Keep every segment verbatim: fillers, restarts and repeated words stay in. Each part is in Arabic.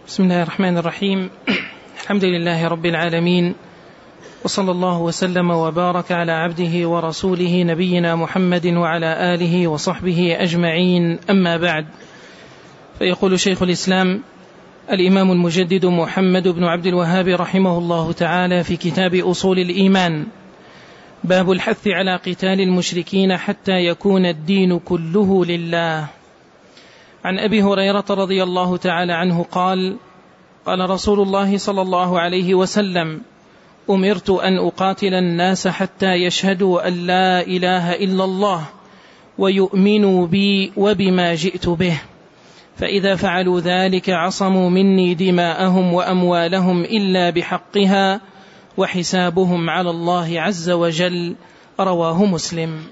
بسم الله الرحمن الرحيم. الحمد لله رب العالمين، وصلى الله وسلم وبارك على عبده ورسوله نبينا محمد وعلى آله وصحبه أجمعين، أما بعد. فيقول شيخ الإسلام الإمام المجدد محمد بن عبد الوهاب رحمه الله تعالى في كتاب أصول الإيمان: باب الحث على قتال المشركين حتى يكون الدين كله لله. عن أبي هريرة رضي الله تعالى عنه قال: قال رسول الله صلى الله عليه وسلم: أمرت أن أقاتل الناس حتى يشهدوا أن لا إله إلا الله ويؤمنوا بي وبما جئت به، فإذا فعلوا ذلك عصموا مني دماءهم وأموالهم إلا بحقها وحسابهم على الله عز وجل. رواه مسلم.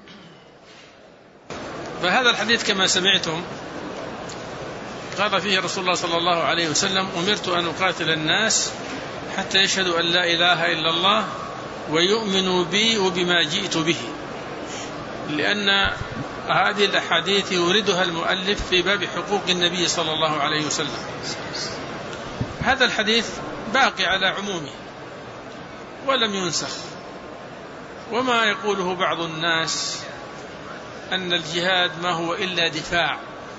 فهذا الحديث كما سمعتم قال فيه رسول الله صلى الله عليه وسلم: أمرت أن أقاتل الناس حتى يشهدوا أن لا إله إلا الله ويؤمنوا بي وبما جئت به، لأن هذه الأحاديث يوردها المؤلف في باب حقوق النبي صلى الله عليه وسلم. هذا الحديث باقي على عمومه ولم ينسخ، وما يقوله بعض الناس أن الجهاد ما هو إلا دفاع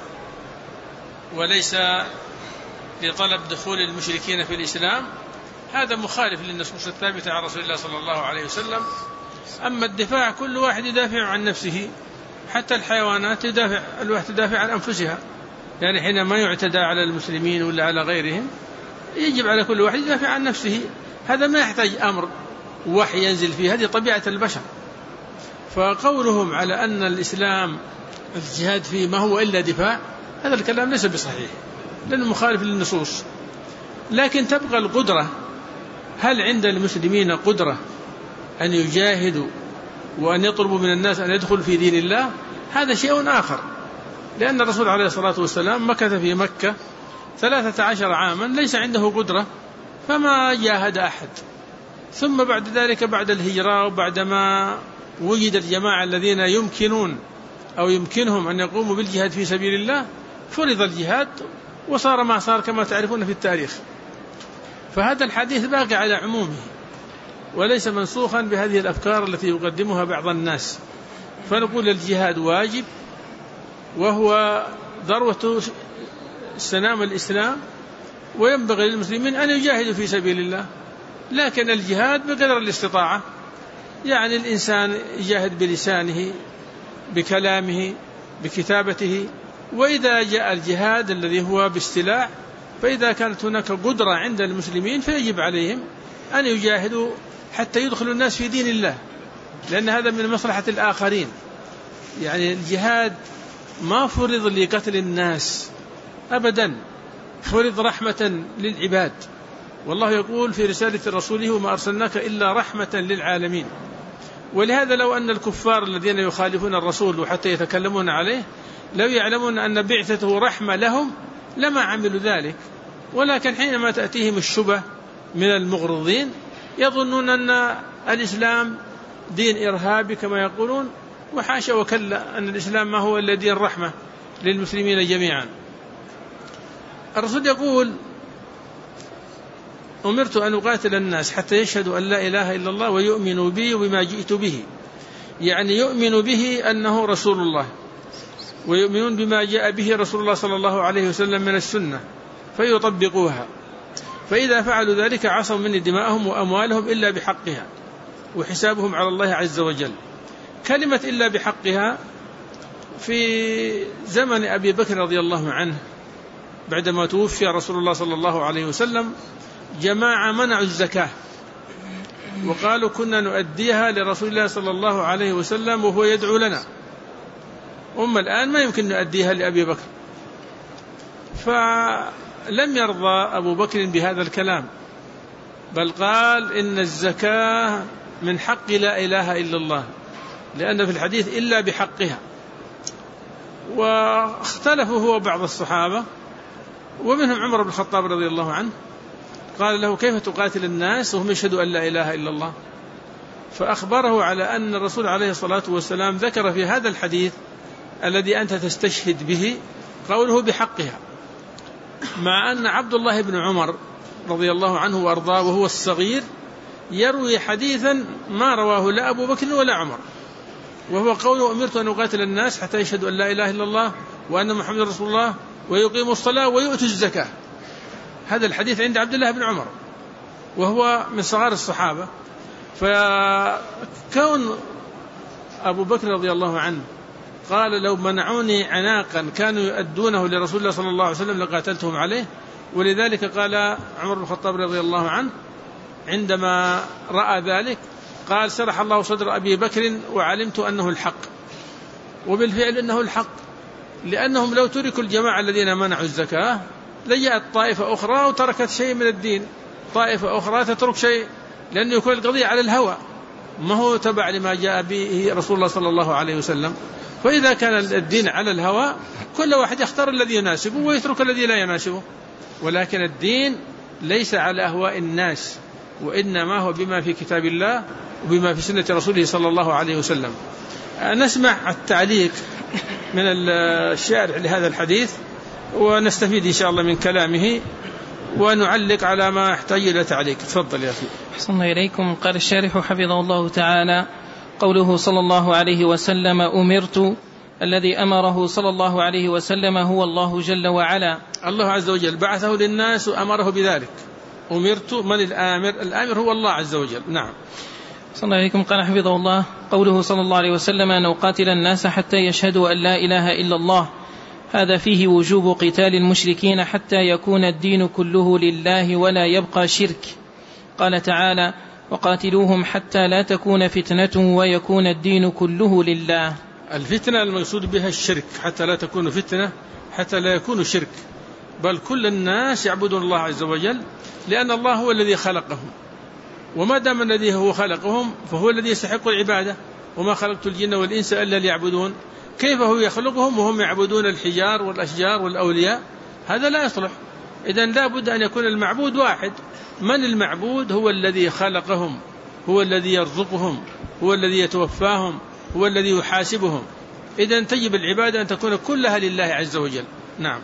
وليس لطلب دخول المشركين في الإسلام، هذا مخالف للنصوص الثابتة عن رسول الله صلى الله عليه وسلم. أما الدفاع كل واحد يدافع عن نفسه، حتى الحيوانات تدافع، الواحد تدافع عن أنفسها، يعني حينما يعتدى على المسلمين ولا على غيرهم يجب على كل واحد يدافع عن نفسه. هذا ما يحتاج أمر وحي ينزل فيه، هذه طبيعة البشر. فقولهم على أن الإسلام الجهاد فيه ما هو إلا دفاع، هذا الكلام ليس بصحيح لأنه مخالف للنصوص. لكن تبقى القدرة، هل عند المسلمين قدرة أن يجاهدوا وأن يطلبوا من الناس أن يدخلوا في دين الله؟ هذا شيء آخر، لأن الرسول عليه الصلاة والسلام مكث في مكة ثلاثة عشر عاما ليس عنده قدرة فما جاهد أحد. ثم بعد ذلك بعد الهجرة وبعدما وجد الجماعة الذين يمكنون أو يمكنهم أن يقوموا بالجهاد في سبيل الله فرض الجهاد وصار ما صار كما تعرفون في التاريخ. فهذا الحديث باقي على عمومه وليس منسوخا بهذه الأفكار التي يقدمها بعض الناس. فنقول الجهاد واجب وهو ذروة سنام الإسلام، وينبغي للمسلمين أن يجاهدوا في سبيل الله، لكن الجهاد بقدر الاستطاعة، يعني الإنسان يجاهد بلسانه بكلامه بكتابته. وإذا جاء الجهاد الذي هو باستلاح، فإذا كانت هناك قدرة عند المسلمين فيجب عليهم أن يجاهدوا حتى يدخلوا الناس في دين الله، لأن هذا من مصلحة الآخرين. يعني الجهاد ما فرض لقتل الناس أبدا، فرض رحمة للعباد. والله يقول في رسالة رسوله: وما أرسلناك إلا رحمة للعالمين. ولهذا لو أن الكفار الذين يخالفون الرسول وحتى يتكلمون عليه لو يعلمون أن بعثته رحمة لهم لما عملوا ذلك، ولكن حينما تأتيهم الشبه من المغرضين يظنون أن الإسلام دين إرهابي كما يقولون، وحاشا وكلا أن الإسلام ما هو إلا دين رحمة للمسلمين جميعا. الرسول يقول: أمرت أن أقاتل الناس حتى يشهدوا أن لا إله إلا الله ويؤمنوا بي وبما جئت به، يعني يؤمن به أنه رسول الله، ويؤمنون بما جاء به رسول الله صلى الله عليه وسلم من السنة فيطبقوها، فإذا فعلوا ذلك عصموا مني دماءهم وأموالهم إلا بحقها وحسابهم على الله عز وجل. كلمة إلا بحقها في زمن أبي بكر رضي الله عنه بعدما توفي رسول الله صلى الله عليه وسلم جماعة منعوا الزكاة وقالوا كنا نؤديها لرسول الله صلى الله عليه وسلم وهو يدعو لنا، أما الآن ما يمكن نؤديها لأبي بكر. فلم يرضى أبو بكر بهذا الكلام، بل قال إن الزكاة من حق لا إله إلا الله، لأن في الحديث إلا بحقها. واختلفوا هو بعض الصحابة ومنهم عمر بن الخطاب رضي الله عنه، قال له: كيف تقاتل الناس وهم يشهدوا أن لا إله إلا الله؟ فأخبره على أن الرسول عليه الصلاة والسلام ذكر في هذا الحديث الذي أنت تستشهد به قوله بحقها، مع أن عبد الله بن عمر رضي الله عنه وأرضاه وهو الصغير يروي حديثا ما رواه لا أبو بكر ولا عمر، وهو قوله أمرت أن أقاتل الناس حتى يشهدوا أن لا إله إلا الله وأن محمد رسول الله ويقيموا الصلاة ويؤتوا الزكاة. هذا الحديث عند عبد الله بن عمر وهو من صغار الصحابة. فكون أبو بكر رضي الله عنه قال لو منعوني عناقا كانوا يؤدونه لرسول الله صلى الله عليه وسلم لقاتلتهم عليه، ولذلك قال عمر بن الخطاب رضي الله عنه عندما رأى ذلك قال شرح الله صدر أبي بكر وعلمت أنه الحق. وبالفعل أنه الحق، لأنهم لو تركوا الجماعة الذين منعوا الزكاة لجاءت طائفة أخرى وتركت شيء من الدين، طائفة أخرى تترك شيء، لأنه يكون القضية على الهوى ما هو تبع لما جاء به رسول الله صلى الله عليه وسلم. فإذا كان الدين على الهوى كل واحد يختار الذي يناسبه ويترك الذي لا يناسبه، ولكن الدين ليس على أهواء الناس، وإنما هو بما في كتاب الله وبما في سنة رسوله صلى الله عليه وسلم. نسمع التعليق من الشارع لهذا الحديث ونستفيد إن شاء الله من كلامه ونعلق على ما يحتاج إلى تعليق. تفضل يا أخي. أحسن الله إليكم. قال الشارح حفظه الله تعالى: قوله صلى الله عليه وسلم أمرت، الذي أمره صلى الله عليه وسلم هو الله جل وعلا. الله عز وجل بعثه للناس وأمره بذلك. أمرت، من الآمر؟ الآمر هو الله عز وجل. نعم. صلى الله عليكم. قال حفظه الله: قوله صلى الله عليه وسلم أن أقاتل الناس حتى يشهدوا أن لا إله إلا الله، هذا فيه وجوب قتال المشركين حتى يكون الدين كله لله ولا يبقى شرك. قال تعالى: وقاتلوهم حتى لا تكون فتنة ويكون الدين كله لله. الفتنة المقصود بها الشرك، حتى لا تكون فتنة، حتى لا يكون شرك، بل كل الناس يعبدون الله عز وجل، لأن الله هو الذي خلقهم، وما دام الذي هو خلقهم فهو الذي يستحق العبادة. وما خلقت الجن والإنس إلا ليعبدون. كيف هو يخلقهم وهم يعبدون الحجار والأشجار والأولياء؟ هذا لا يصلح. إذن لا بد أن يكون المعبود واحد. من المعبود؟ هو الذي خلقهم، هو الذي يرزقهم، هو الذي يتوفاهم، هو الذي يحاسبهم. إذن تجب العبادة أن تكون كلها لله عز وجل. نعم.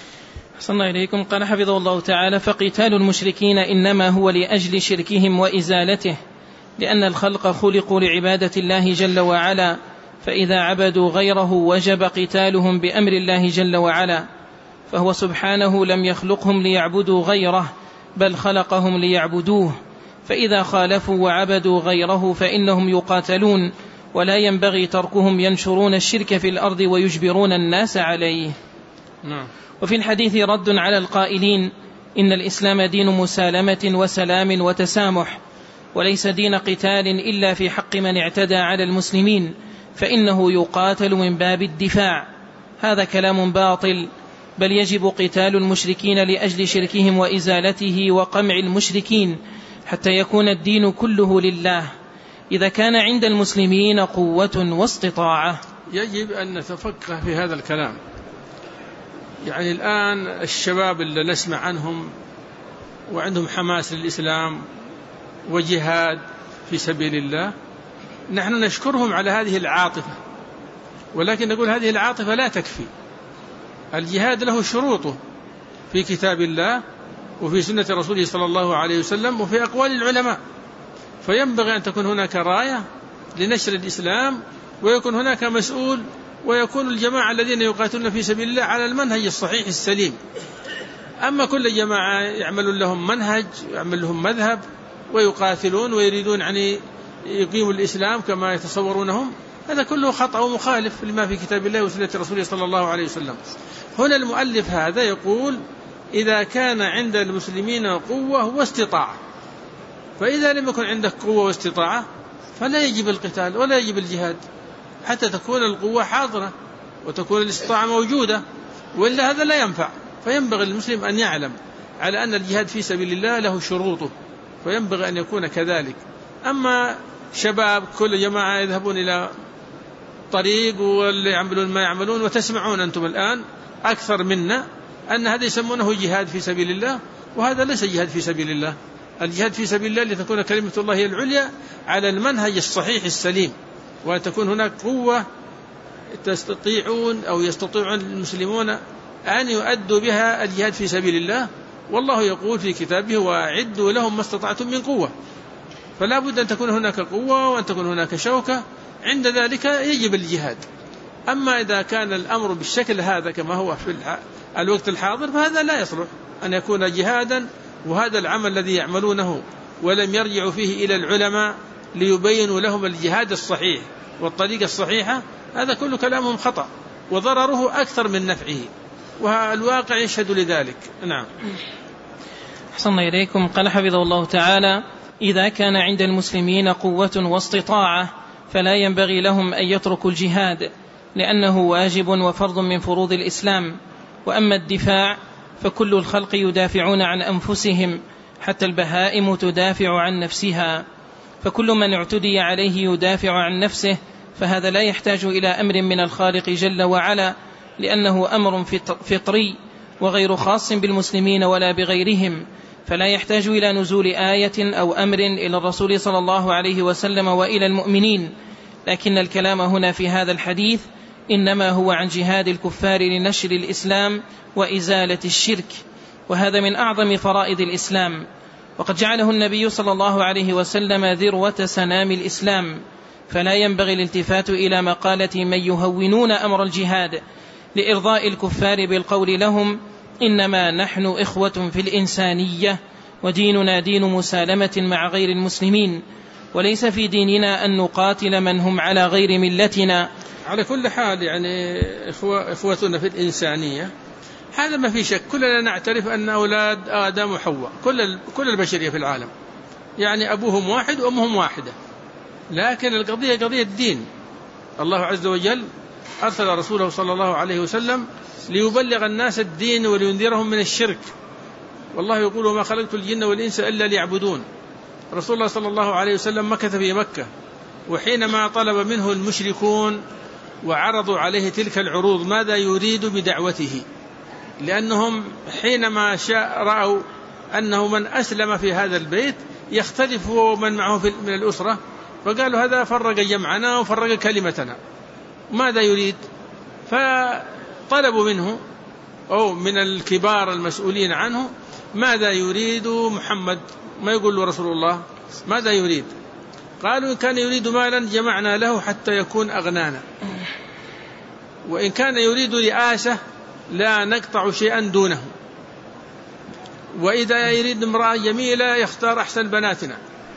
أحسن الله إليكم. قال حفظه الله تعالى: فقتال المشركين إنما هو لأجل شركهم وإزالته، لأن الخلق خلقوا لعبادة الله جل وعلا، فإذا عبدوا غيره وجب قتالهم بأمر الله جل وعلا، فهو سبحانه لم يخلقهم ليعبدوا غيره بل خلقهم ليعبدوه، فإذا خالفوا وعبدوا غيره فإنهم يقاتلون، ولا ينبغي تركهم ينشرون الشرك في الأرض ويجبرون الناس عليه. نعم. وفي الحديث رد على القائلين إن الإسلام دين مسالمة وسلام وتسامح، وليس دين قتال إلا في حق من اعتدى على المسلمين، فإنه يقاتل من باب الدفاع. هذا كلام باطل، بل يجب قتال المشركين لأجل شركهم وإزالته وقمع المشركين حتى يكون الدين كله لله، إذا كان عند المسلمين قوة واستطاعة. يجب أن نتفقه في هذا الكلام. يعني الآن الشباب اللي نسمع عنهم وعندهم حماس للإسلام وجهاد في سبيل الله، نحن نشكرهم على هذه العاطفة، ولكن نقول هذه العاطفة لا تكفي. الجهاد له شروطه في كتاب الله وفي سنة رسوله صلى الله عليه وسلم وفي أقوال العلماء، فينبغي أن تكون هناك راية لنشر الإسلام، ويكون هناك مسؤول، ويكون الجماعة الذين يقاتلون في سبيل الله على المنهج الصحيح السليم. أما كل جماعة يعملون لهم منهج، يعمل لهم مذهب، ويقاتلون ويريدون أن يقيموا الإسلام كما يتصورونهم، هذا كله خطأ ومخالف لما في كتاب الله وسنة رسوله صلى الله عليه وسلم. هنا المؤلف هذا يقول: إذا كان عند المسلمين قوة واستطاعة، فإذا لم يكن عندك قوة واستطاعة فلا يجب القتال ولا يجب الجهاد، حتى تكون القوة حاضرة وتكون الاستطاعة موجودة، وإلا هذا لا ينفع. فينبغي المسلم أن يعلم على أن الجهاد في سبيل الله له شروطه، فينبغي أن يكون كذلك. أما شباب كل جماعة يذهبون إلى طريق واللي يعملون ما يعملون، وتسمعون أنتم الآن أكثر منا أن هذا يسمونه جهاد في سبيل الله، وهذا ليس جهاد في سبيل الله. الجهاد في سبيل الله لتكون كلمة الله هي العليا على المنهج الصحيح السليم، وتكون هناك قوة تستطيعون أو يستطيعون المسلمون أن يؤدوا بها الجهاد في سبيل الله، والله يقول في كتابه وأعدوا لهم ما استطعتم من قوة، فلا بد أن تكون هناك قوة وأن تكون هناك شوكة، عند ذلك يجب الجهاد. أما إذا كان الأمر بالشكل هذا كما هو في الوقت الحاضر فهذا لا يصلح أن يكون جهادا، وهذا العمل الذي يعملونه ولم يرجعوا فيه إلى العلماء ليبينوا لهم الجهاد الصحيح والطريقة الصحيحة، هذا كل كلامهم خطأ وضرره أكثر من نفعه، والواقع يشهد لذلك. نعم. أحسن إليكم. قال حفظه الله تعالى: إذا كان عند المسلمين قوة واستطاعة فلا ينبغي لهم أن يتركوا الجهاد، لأنه واجب وفرض من فروض الإسلام. وأما الدفاع فكل الخلق يدافعون عن أنفسهم، حتى البهائم تدافع عن نفسها، فكل من اعتدي عليه يدافع عن نفسه، فهذا لا يحتاج إلى أمر من الخالق جل وعلا، لأنه أمر فطري وغير خاص بالمسلمين ولا بغيرهم، فلا يحتاج إلى نزول آية أو أمر إلى الرسول صلى الله عليه وسلم وإلى المؤمنين. لكن الكلام هنا في هذا الحديث إنما هو عن جهاد الكفار لنشر الإسلام وإزالة الشرك، وهذا من أعظم فرائض الإسلام، وقد جعله النبي صلى الله عليه وسلم ذروة سنام الإسلام، فلا ينبغي الالتفات إلى مقالة من يهونون أمر الجهاد لإرضاء الكفار بالقول لهم إنما نحن إخوة في الإنسانية، وديننا دين مسالمة مع غير المسلمين، وليس في ديننا أن نقاتل من هم على غير ملتنا. على كل حال يعني إخوة إخوتنا في الإنسانية هذا ما في شك، كلنا نعترف أن أولاد آدم وحواء كل كل البشرية في العالم يعني أبوهم واحد وأمهم واحدة، لكن القضية قضية الدين. الله عز وجل أرسل رسوله صلى الله عليه وسلم ليبلغ الناس الدين ولينذرهم من الشرك، والله يقول وما خلقت الجن والإنس إلا ليعبدون. رسول الله صلى الله عليه وسلم مكث في مكة، وحينما طلب منه المشركون وعرضوا عليه تلك العروض ماذا يريد بدعوته، لأنهم حينما شاء رأوا أنه من أسلم في هذا البيت يختلف هو ومن معه من الأسرة، فقالوا هذا فرق جمعنا وفرق كلمتنا، ماذا يريد؟ فطلبوا منه أو من الكبار المسؤولين عنه ماذا يريد محمد، ما يقول له رسول الله ماذا يريد؟ قالوا إن كان يريد مالا جمعنا له حتى يكون أغنانا، وإن كان يريد رئاسة لا نقطع شيئا دونه، وإذا يريد امرأة جميلة يختار أحسن بناتنا.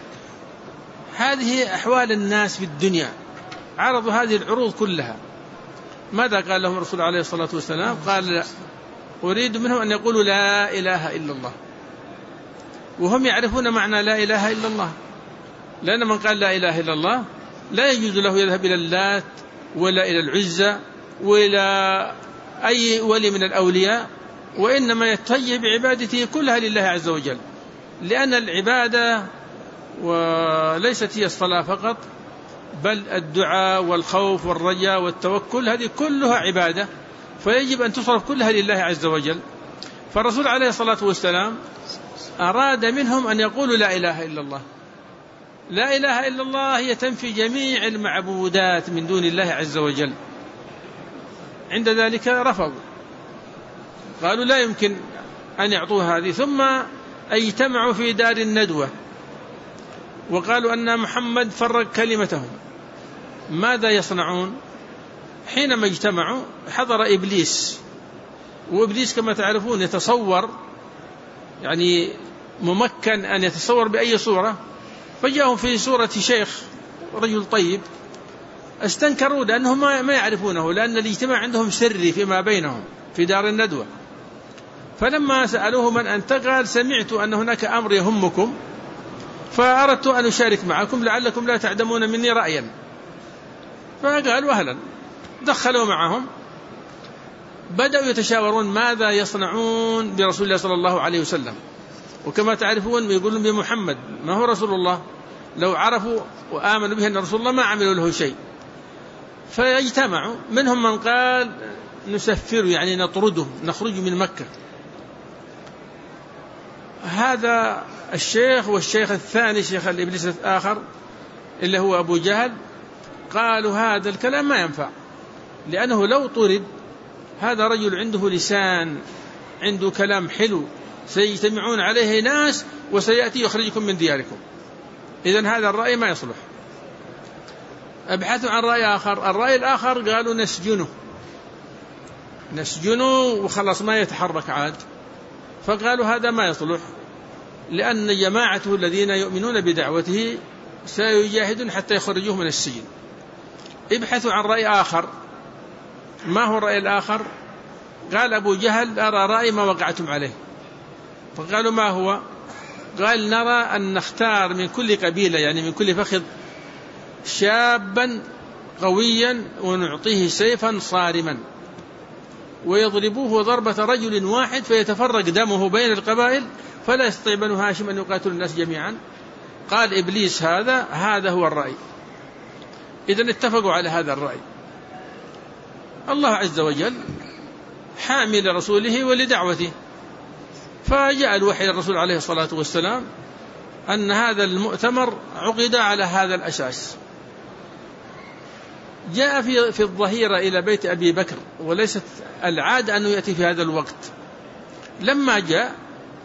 هذه أحوال الناس في الدنيا، عرضوا هذه العروض كلها. ماذا قال لهم الرسول عليه الصلاة والسلام؟ قال لا، أريد منهم أن يقولوا لا إله إلا الله، وهم يعرفون معنى لا إله إلا الله، لأن من قال لا إله إلا الله لا يجوز له يذهب إلى اللات ولا إلى العزة وإلى أي ولي من الأولياء، وإنما يتجه بعبادته كلها لله عز وجل، لأن العبادة وليست هي الصلاة فقط، بل الدعاء والخوف والرجاء والتوكل هذه كلها عبادة، فيجب أن تصرف كلها لله عز وجل. فالرسول عليه الصلاة والسلام أراد منهم أن يقولوا لا إله إلا الله. لا إله إلا الله هي تنفي جميع المعبودات من دون الله عز وجل. عند ذلك رفضوا، قالوا لا يمكن أن يعطوا هذه، ثم اجتمعوا في دار الندوة وقالوا أن محمد فرق كلمتهم. ماذا يصنعون؟ حينما اجتمعوا حضر إبليس، وإبليس كما تعرفون يتصور، يعني ممكن أن يتصور بأي صورة، فجاءهم في صورة شيخ رجل طيب، استنكروا لأنهم ما يعرفونه، لأن الاجتماع عندهم سري فيما بينهم في دار الندوة. فلما سألوه من أنت قال سمعت أن هناك أمر يهمكم فأردت أن أشارك معكم لعلكم لا تعدمون مني رأيا. فقالوا أهلا، دخلوا معهم، بدأوا يتشاورون ماذا يصنعون برسول الله صلى الله عليه وسلم. وكما تعرفون يقولون بمحمد ما هو رسول الله، لو عرفوا وآمنوا به أن رسول الله ما عملوا له شيء. فيجتمعوا، منهم من قال نسفر يعني نطرده نخرج من مكة. هذا الشيخ والشيخ الثاني شيخ الإبليس الآخر اللي هو أبو جهل قالوا هذا الكلام ما ينفع، لأنه لو طرد هذا رجل عنده لسان، عنده كلام حلو، سيجتمعون عليه ناس وسيأتي يخرجكم من دياركم، إذن هذا الرأي ما يصلح. أبحثوا عن رأي آخر. الرأي الآخر قالوا نسجنه نسجنه وخلص ما يتحرك عاد. فقالوا هذا ما يصلح، لأن جماعته الذين يؤمنون بدعوته سيجاهدون حتى يخرجوه من السجن. ابحثوا عن رأي آخر. ما هو الرأي الآخر؟ قال أبو جهل أرى رأي ما وقعتم عليه. فقالوا ما هو؟ قال نرى أن نختار من كل قبيلة، يعني من كل فخذ، شابا قويا ونعطيه سيفا صارما ويضربوه ضربة رجل واحد فيتفرق دمه بين القبائل فلا يستطيع بنو هاشم أن يقاتل الناس جميعا. قال إبليس هذا هذا هو الرأي. إذن اتفقوا على هذا الرأي. الله عز وجل حامي لرسوله ولدعوته، فجاء الوحي للرسول عليه الصلاة والسلام أن هذا المؤتمر عقد على هذا الأساس. جاء في في الظهيرة إلى بيت أبي بكر، وليست العادة أنه يأتي في هذا الوقت. لما جاء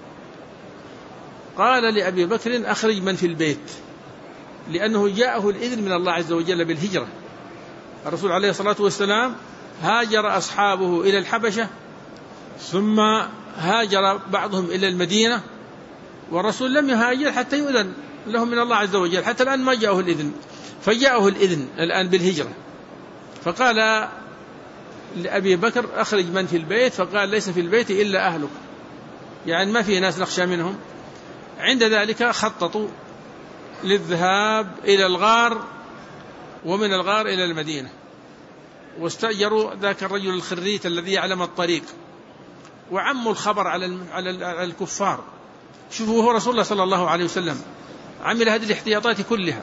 قال لأبي بكر أخرج من في البيت، لأنه جاءه الإذن من الله عز وجل بالهجرة. الرسول عليه الصلاة والسلام هاجر أصحابه إلى الحبشة، ثم هاجر بعضهم إلى المدينة، والرسول لم يهاجر حتى يؤذن له من الله عز وجل، حتى الآن ما جاءه الإذن. فجاءه الإذن الآن بالهجرة، فقال لأبي بكر أخرج من في البيت، فقال ليس في البيت إلا أهلك، يعني ما في ناس نخشى منهم. عند ذلك خططوا للذهاب إلى الغار، ومن الغار إلى المدينة، واستأجروا ذاك الرجل الخريت الذي يعلم الطريق، وعموا الخبر على على الكفار. شوفوا هو رسول الله صلى الله عليه وسلم عمل هذه الاحتياطات كلها.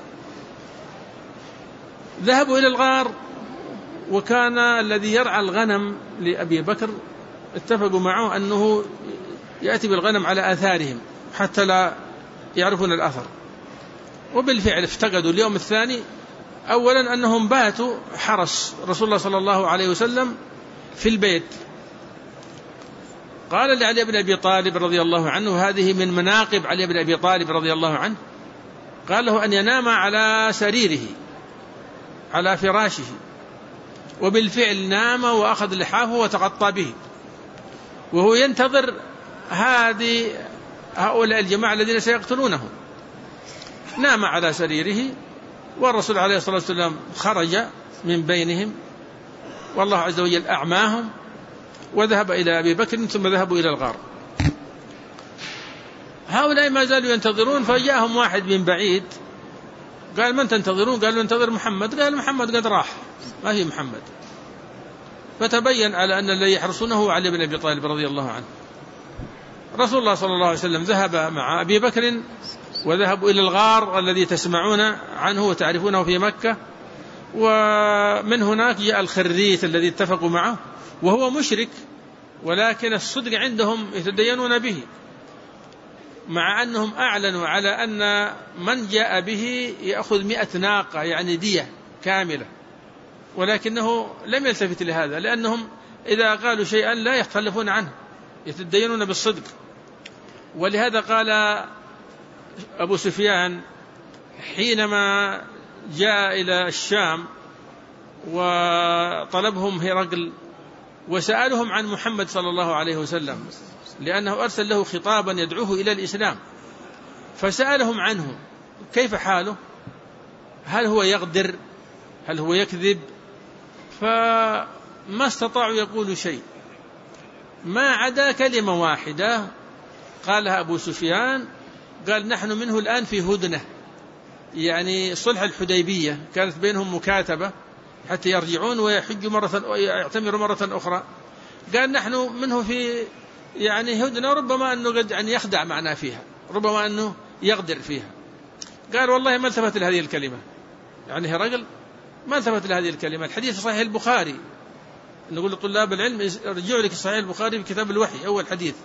ذهبوا إلى الغار، وكان الذي يرعى الغنم لأبي بكر اتفقوا معه أنه يأتي بالغنم على آثارهم حتى لا يعرفون الأثر. وبالفعل افتقدوا اليوم الثاني. أولا أنهم باتوا حرس رسول الله صلى الله عليه وسلم في البيت. قال لعلي بن أبي طالب رضي الله عنه، هذه من مناقب علي بن أبي طالب رضي الله عنه، قال له أن ينام على سريره على فراشه، وبالفعل نام وأخذ لحافه وتغطى به، وهو ينتظر هذه هؤلاء الجماعة الذين سيقتلونه. نام على سريره، والرسول عليه الصلاة والسلام خرج من بينهم، والله عز وجل أعماهم، وذهب إلى أبي بكر، ثم ذهبوا إلى الغار. هؤلاء ما زالوا ينتظرون، فجاءهم واحد من بعيد قال من تنتظرون؟ قالوا ننتظر محمد. قال محمد قد راح، ما هي محمد. فتبين على أن الذي يحرسونه هو علي بن أبي طالب رضي الله عنه. رسول الله صلى الله عليه وسلم ذهب مع أبي بكر، وذهبوا إلى الغار الذي تسمعون عنه وتعرفونه في مكة. ومن هناك جاء الخريت الذي اتفقوا معه، وهو مشرك، ولكن الصدق عندهم يتدينون به، مع أنهم أعلنوا على أن من جاء به يأخذ مئة ناقة، يعني دية كاملة، ولكنه لم يلتفت لهذا، لأنهم إذا قالوا شيئا لا يتخلفون عنه، يتدينون بالصدق. ولهذا قال أبو سفيان حينما جاء إلى الشام وطلبهم هرقل وسألهم عن محمد صلى الله عليه وسلم، لأنه أرسل له خطابا يدعوه إلى الإسلام، فسألهم عنه كيف حاله، هل هو يغدر، هل هو يكذب، فما استطاعوا يقولوا شيء ما عدا كلمة واحدة قالها أبو سفيان، قال نحن منه الآن في هدنة، يعني صلح الحديبية كانت بينهم مكاتبة حتى يرجعون ويحجوا مرة ويعتمروا مرة أخرى. قال نحن منه في يعني هدنة، ربما أنه قد يعني يخدع معنا فيها، ربما أنه يغدر فيها. قال والله ما التفت لهذه الكلمة، يعني هرقل ما التفت لهذه الكلمة. الحديث صحيح البخاري، نقول لطلاب العلم ارجعوا لك صحيح البخاري في كتاب الوحي أول حديث.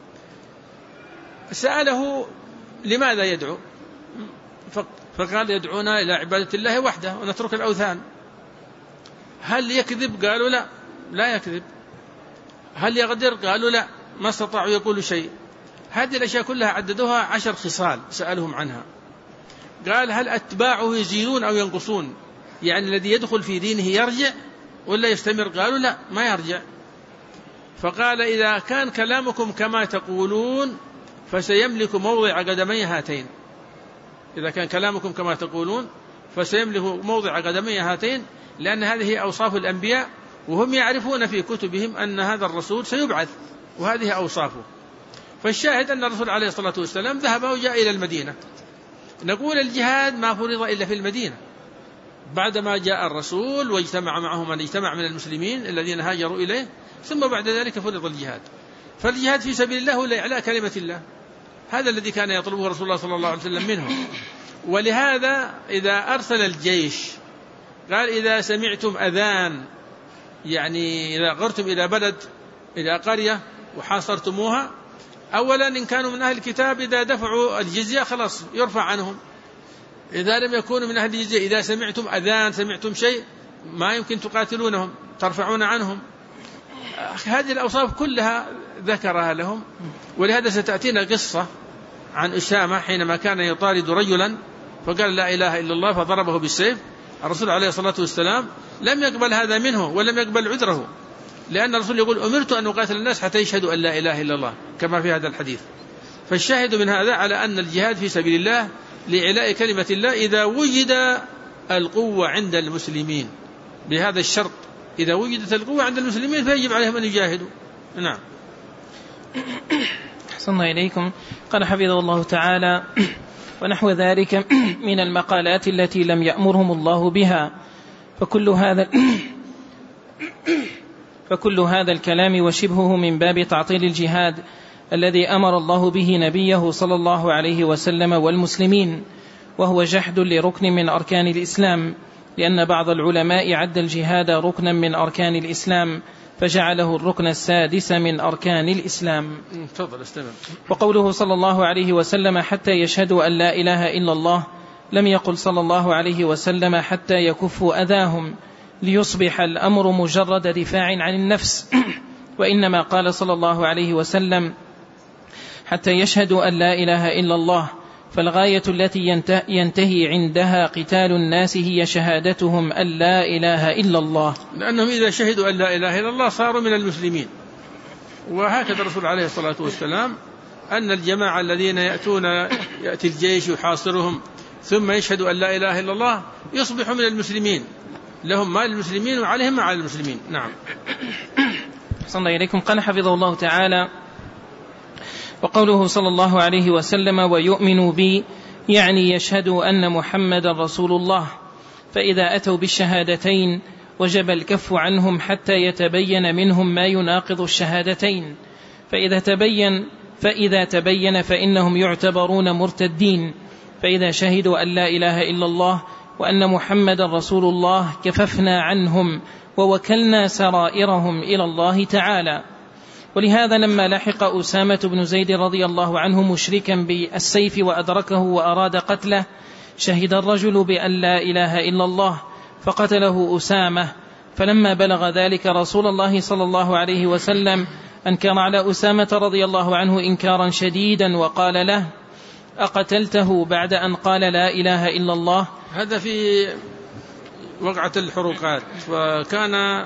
سأله لماذا يدعو، فقال يدعونا إلى عبادة الله وحده ونترك الأوثان. هل يكذب؟ قالوا لا لا يكذب. هل يقدر؟ قالوا لا، ما استطاعوا يقولوا شيء. هذه الأشياء كلها عددوها عشر خصال سألهم عنها. قال هل أتباعه يزيدون أو ينقصون؟ يعني الذي يدخل في دينه يرجع ولا يستمر؟ قالوا لا، ما يرجع. فقال إذا كان كلامكم كما تقولون فسيملك موضع قدمي هاتين. إذا كان كلامكم كما تقولون فسيملك موضع قدمي هاتين، لأن هذه أوصاف الأنبياء، وهم يعرفون في كتبهم أن هذا الرسول سيبعث، وهذه أوصافه. فالشاهد أن الرسول عليه الصلاة والسلام ذهب وجاء إلى المدينة. نقول الجهاد ما فرض إلا في المدينة، بعدما جاء الرسول واجتمع معه من اجتمع من المسلمين الذين هاجروا إليه، ثم بعد ذلك فرض الجهاد. فالجهاد في سبيل الله هو لإعلاء كلمة الله، هذا الذي كان يطلبه رسول الله صلى الله عليه وسلم منهم. ولهذا إذا أرسل الجيش قال إذا سمعتم أذان، يعني إذا غرتم إلى بلد إلى قرية وحاصرتموها، أولا إن كانوا من أهل الكتاب إذا دفعوا الجزية خلاص يرفع عنهم. إذا لم يكونوا من أهل الجزية إذا سمعتم أذان سمعتم شيء ما يمكن تقاتلونهم، ترفعون عنهم. هذه الأوصاف كلها ذكرها لهم. ولهذا ستأتينا قصة عن أسامة حينما كان يطارد رجلا فقال لا إله إلا الله فضربه بالسيف. الرسول عليه الصلاة والسلام لم يقبل هذا منه ولم يقبل عذره، لأن الرسول يقول أمرت أن أقاتل الناس حتى يشهدوا أن لا إله إلا الله كما في هذا الحديث. فالشاهد من هذا على أن الجهاد في سبيل الله لإعلاء كلمة الله إذا وجد القوة عند المسلمين، بهذا الشرط إذا وجدت القوة عند المسلمين فيجب عليهم أن يجاهدوا. نعم. أحسن إليكم. قال حفظه الله تعالى ونحو ذلك من المقالات التي لم يأمرهم الله بها، فكل هذا فكل هذا الكلام وشبهه من باب تعطيل الجهاد الذي أمر الله به نبيه صلى الله عليه وسلم والمسلمين، وهو جحد لركن من أركان الإسلام، لأن بعض العلماء عد الجهاد ركنا من أركان الإسلام فجعله الركن السادس من أركان الإسلام. تفضل استمع. وقوله صلى الله عليه وسلم حتى يشهدوا أن لا إله إلا الله، لم يقل صلى الله عليه وسلم حتى يكفوا أذاهم ليصبح الأمر مجرد دفاع عن النفس، وإنما قال صلى الله عليه وسلم حتى يشهدوا أن لا إله إلا الله، فالغاية التي ينتهي عندها قتال الناس هي شهادتهم أن لا إله إلا الله، لأنهم إذا شهدوا أن لا إله إلا الله صاروا من المسلمين. وهكذا الرسول عليه الصلاة والسلام أن الجماعة الذين يأتون يأتي الجيش يحاصرهم ثم يشهدوا أن لا إله إلا الله يصبحوا من المسلمين، لهم ما للمسلمين وعليهم ما على المسلمين. نعم. صلى إليكم. قال حفظه الله تعالى وقوله صلى الله عليه وسلم ويؤمنوا بي، يعني يشهدوا أن محمد رسول الله، فإذا أتوا بالشهادتين وجب الكف عنهم حتى يتبين منهم ما يناقض الشهادتين، فإذا تبين فإذا تبين فإنهم يعتبرون مرتدين. فإذا شهدوا أن لا إله إلا الله وأن محمد رسول الله كففنا عنهم ووكلنا سرائرهم إلى الله تعالى. ولهذا لما لحق أسامة بن زيد رضي الله عنه مشركا بالسيف وأدركه وأراد قتله، شهد الرجل بأن لا إله إلا الله فقتله أسامة. فلما بلغ ذلك رسول الله صلى الله عليه وسلم أنكر على أسامة رضي الله عنه إنكارا شديدا وقال له أقتلته بعد أن قال لا إله إلا الله؟ هذا في وقعة الحروقات. وكان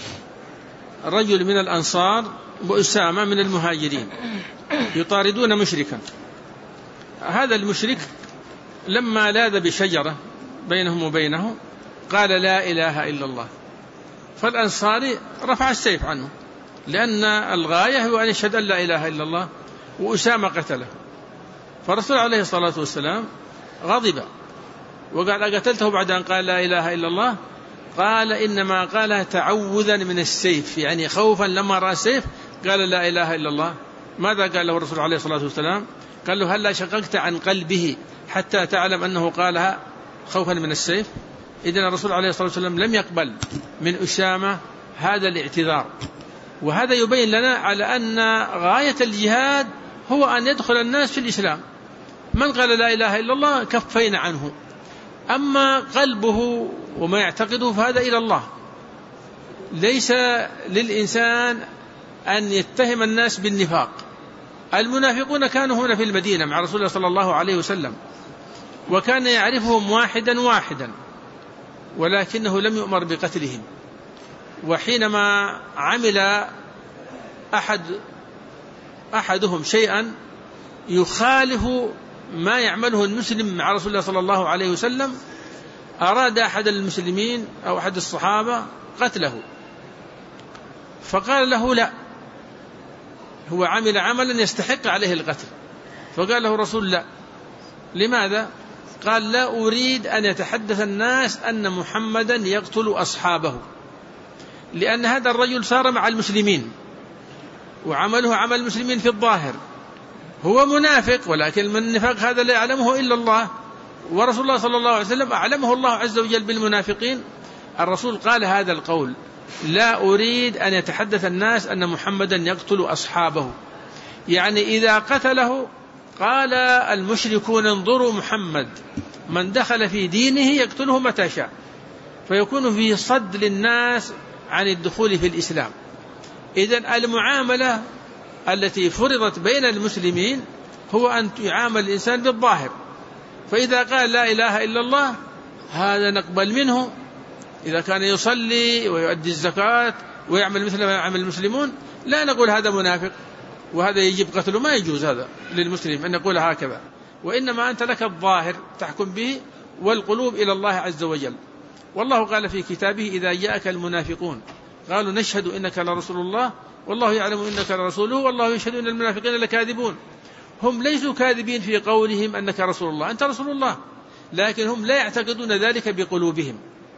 رجل من الأنصار وأسامة من المهاجرين يطاردون مشركا. هذا المشرك لما لاذ بشجرة بينهم وبينه قال لا إله إلا الله، فالأنصاري رفع السيف عنه، لأن الغاية هو أن يشهد أن لا إله إلا الله، وأسامة قتله. فالرسول عليه الصلاة والسلام غضب وقال أقتلته بعد أن قال لا إله إلا الله؟ قال إنما قال تعوذا من السيف، يعني خوفا لما رأى السيف قال لا إله إلا الله. ماذا قال له الرسول عليه الصلاة والسلام؟ قال له هل شققت عن قلبه حتى تعلم أنه قالها خوفا من السيف؟ إذن الرسول عليه الصلاة والسلام لم يقبل من أسامة هذا الاعتذار. وهذا يبين لنا على أن غاية الجهاد هو أن يدخل الناس في الإسلام. من قال لا إله إلا الله كفينا عنه، أما قلبه وما يعتقده فهذا إلى الله. ليس للإنسان أن يتهم الناس بالنفاق. المنافقون كانوا هنا في المدينة مع رسول الله صلى الله عليه وسلم، وكان يعرفهم واحدا واحدا، ولكنه لم يؤمر بقتلهم. وحينما عمل أحد أحدهم شيئا يخالف ما يعمله المسلم مع رسول الله صلى الله عليه وسلم، أراد أحد المسلمين أو أحد الصحابة قتله، فقال له لا، هو عمل عملا يستحق عليه القتل. فقال له رسول لا. لماذا؟ قال لا أريد أن يتحدث الناس أن محمدا يقتل أصحابه، لأن هذا الرجل صار مع المسلمين وعمله عمل المسلمين في الظاهر، هو منافق، ولكن من النفاق هذا لا يعلمه إلا الله، ورسول الله صلى الله عليه وسلم أعلمه الله عز وجل بالمنافقين. الرسول قال هذا القول: لا أريد أن يتحدث الناس أن محمدا يقتل أصحابه، يعني إذا قتله قال المشركون انظروا محمد من دخل في دينه يقتله متى شاء، فيكون فيه صد للناس عن الدخول في الإسلام. إذن المعاملة التي فرضت بين المسلمين هو أن يعامل الإنسان بالظاهر، فإذا قال لا إله إلا الله هذا نقبل منه، إذا كان يصلي ويؤدي الزكاة ويعمل مثل ما يعمل المسلمون لا نقول هذا منافق وهذا يجب قتله، ما يجوز هذا للمسلم أن يقول هكذا، وإنما أنت لك الظاهر تحكم به والقلوب إلى الله عز وجل. والله قال في كتابه: إذا جاءك المنافقون قالوا نشهد إنك لرسول الله والله يعلم إنك لرسوله والله يشهد إن المنافقين لكاذبون. هم ليسوا كاذبين في قولهم أنك رسول الله، أنت رسول الله، لكن هم لا يعتقدون ذلك بقلوبهم.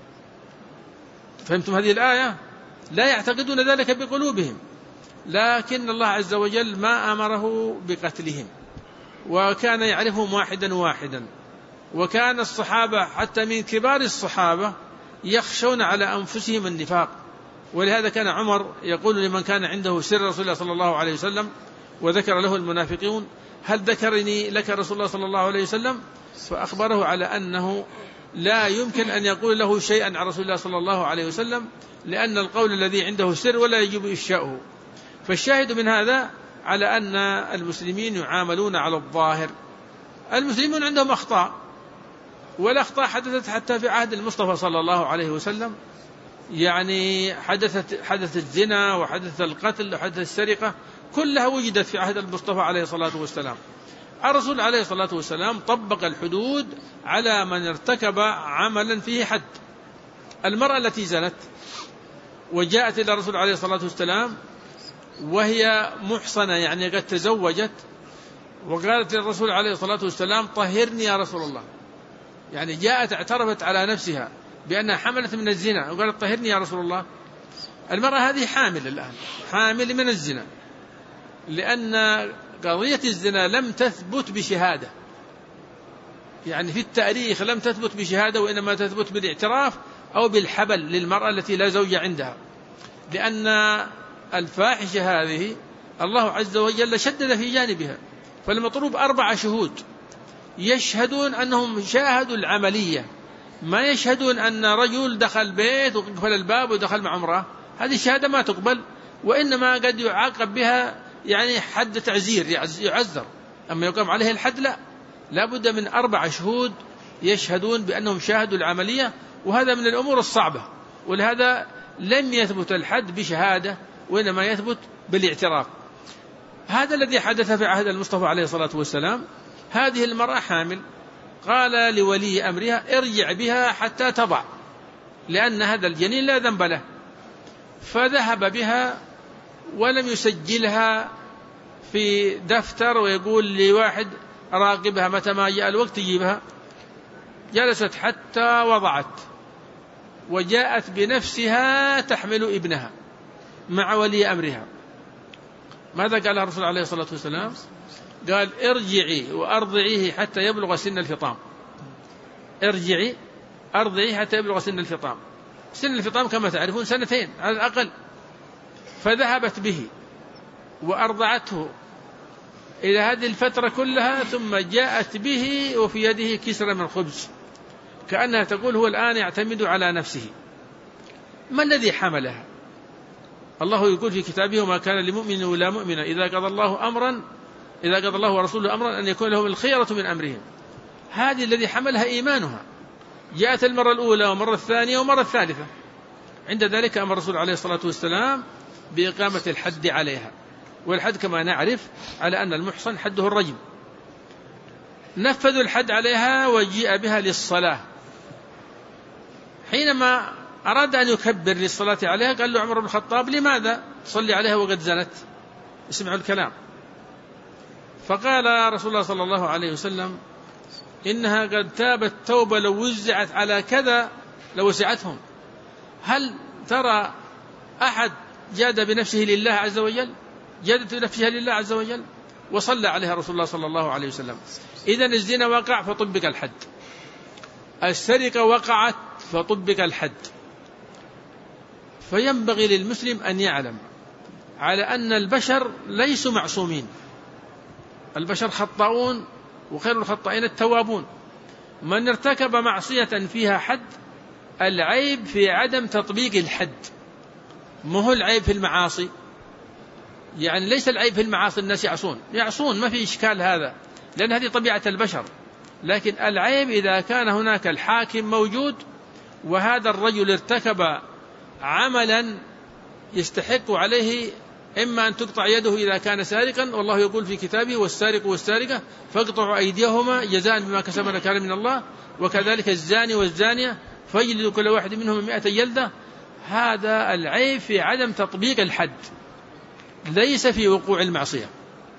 فهمتم هذه الآية؟ لا يعتقدون ذلك بقلوبهم، لكن الله عز وجل ما أمره بقتلهم، وكان يعرفهم واحدا واحدا. وكان الصحابة حتى من كبار الصحابة يخشون على أنفسهم النفاق، ولهذا كان عمر يقول لمن كان عنده سر رسول الله صلى الله عليه وسلم وذكر له المنافقون: هل ذكرني لك رسول الله صلى الله عليه وسلم؟ فأخبره على أنه لا يمكن أن يقول له شيئا عن رسول الله صلى الله عليه وسلم، لأن القول الذي عنده سر ولا يجب إفشاؤه. فالشاهد من هذا على أن المسلمين يعاملون على الظاهر. المسلمون عندهم أخطاء، والأخطاء حدثت حتى في عهد المصطفى صلى الله عليه وسلم، يعني حدثت حدث الزنا وحدث القتل وحدث السرقة، كلها وجدت في عهد المصطفى عليه الصلاة والسلام. الرسول عليه الصلاة والسلام طبق الحدود على من ارتكب عملا فيه حد. المرأة التي زنت وجاءت إلى الرسول عليه الصلاة والسلام وهي محصنة، يعني قد تزوجت، وقالت للرسول عليه الصلاة والسلام: طهرني يا رسول الله، يعني جاءت اعترفت على نفسها بأنها حملت من الزنا وقالت: طهرني يا رسول الله. المرأة هذه حامل الآن، حامل من الزنا، لأن قضية الزنا لم تثبت بشهادة، يعني في التاريخ لم تثبت بشهادة، وإنما تثبت بالاعتراف أو بالحبل للمرأة التي لا زوج عندها، لأن الفاحشة هذه الله عز وجل شدد في جانبها، فالمطلوب أربع شهود يشهدون أنهم شاهدوا العملية، ما يشهدون أن رجل دخل بيت وقفل الباب ودخل مع امرأة، هذه الشهادة ما تقبل، وإنما قد يعاقب بها يعني حد تعزير يعزر، أما يقام عليه الحد لا، لا بد من أربع شهود يشهدون بأنهم شاهدوا العملية، وهذا من الأمور الصعبة، ولهذا لم يثبت الحد بشهادة وإنما يثبت بالاعتراف. هذا الذي حدث في عهد المصطفى عليه الصلاة والسلام. هذه المرأة حامل، قال لولي أمرها: ارجع بها حتى تضع، لأن هذا الجنين لا ذنب له. فذهب بها ولم يسجلها في دفتر ويقول لواحد راقبها متى ما جاء الوقت يجيبها. جلست حتى وضعت، وجاءت بنفسها تحمل ابنها مع ولي أمرها. ماذا قال الرسول عليه الصلاة والسلام؟ قال: ارجعي وأرضعيه حتى يبلغ سن الفطام. ارجعي أرضعيه حتى يبلغ سن الفطام. سن الفطام كما تعرفون سنتين على الأقل. فذهبت به وأرضعته إلى هذه الفترة كلها، ثم جاءت به وفي يده كسرة من خبز، كأنها تقول: هو الآن يعتمد على نفسه. ما الذي حملها؟ الله يقول في كتابه: وما كان لمؤمن ولا مؤمنة إذا قضى الله أمرا إذا قضى الله ورسوله أمرا أن يكون لهم الخيرة من أمرهم. هذه الذي حملها إيمانها، جاءت المرة الأولى ومرة الثانية ومرة الثالثة. عند ذلك أمر الرسول عليه الصلاة والسلام بإقامة الحد عليها، والحد كما نعرف على أن المحصن حده الرجم. نفذوا الحد عليها وجيء بها للصلاة. حينما أراد أن يكبر للصلاة عليها قال له عمر بن الخطاب: لماذا تصلي عليها وقد زنت؟ اسمعوا الكلام. فقال رسول الله صلى الله عليه وسلم: إنها قد تابت توبة لو وزعت على كذا لوسعتهم. هل ترى أحد جاد بنفسه لله عز وجل؟ جادت بنفسها لله عز وجل وصلى عليها رسول الله صلى الله عليه وسلم. إذن الزنا وقع فطبق الحد، السرقة وقعت فطبق الحد. فينبغي للمسلم أن يعلم على أن البشر ليسوا معصومين، البشر خطاؤون وخير الخطائين التوابون. من ارتكب معصية فيها حد، العيب في عدم تطبيق الحد، ما هو العيب في المعاصي. يعني ليس العيب في المعاصي، الناس يعصون يعصون ما في إشكال هذا، لأن هذه طبيعة البشر. لكن العيب إذا كان هناك الحاكم موجود وهذا الرجل ارتكب عملا يستحق عليه إما أن تقطع يده إذا كان سارقا، والله يقول في كتابه: والسارق والسارقة فاقطعوا أيديهما جزاء بما كسبا نكالا من الله، وكذلك الزاني والزانية فاجلدوا كل واحد منهم مئة جلدة. هذا العيب في عدم تطبيق الحد، ليس في وقوع المعصية.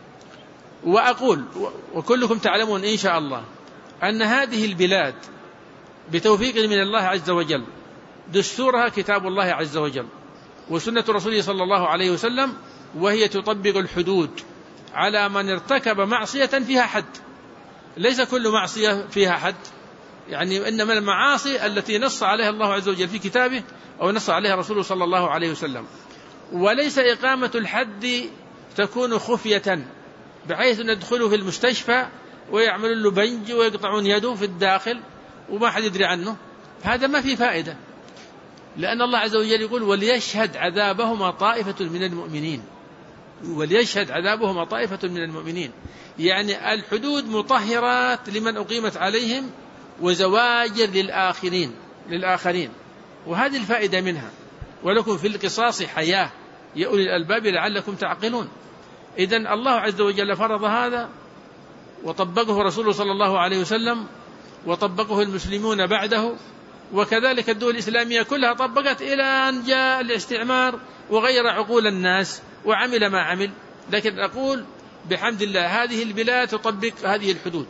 وأقول وكلكم تعلمون إن شاء الله أن هذه البلاد بتوفيق من الله عز وجل دستورها كتاب الله عز وجل وسنة رسوله صلى الله عليه وسلم، وهي تطبق الحدود على من ارتكب معصية فيها حد. ليس كل معصية فيها حد، يعني إنما المعاصي التي نص عليها الله عز وجل في كتابه أو نص عليها رسوله صلى الله عليه وسلم. وليس إقامة الحد تكون خفية بحيث ندخله في المستشفى ويعملون له بنج ويقطعون يده في الداخل وما حد يدري عنه. هذا ما في فائدة، لأن الله عز وجل يقول: وليشهد عذابهما طائفة من المؤمنين. وليشهد عذابهما طائفة من المؤمنين، يعني الحدود مطهرات لمن أقيمت عليهم وزواجر للآخرين للآخرين وهذه الفائدة منها. ولكم في القصاص حياة يا أولي الألباب لعلكم تعقلون. إذن الله عز وجل فرض هذا وطبقه رسوله صلى الله عليه وسلم وطبقه المسلمون بعده، وكذلك الدول الإسلامية كلها طبقت إلى أن جاء الاستعمار وغير عقول الناس وعمل ما عمل. لكن أقول بحمد الله هذه البلاد تطبق هذه الحدود.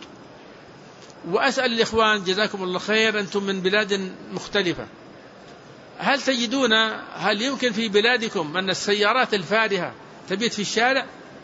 وأسأل الإخوان جزاكم الله خير، أنتم من بلاد مختلفة، هل تجدون هل يمكن في بلادكم أن السيارات الفارهة تبيت في الشارع؟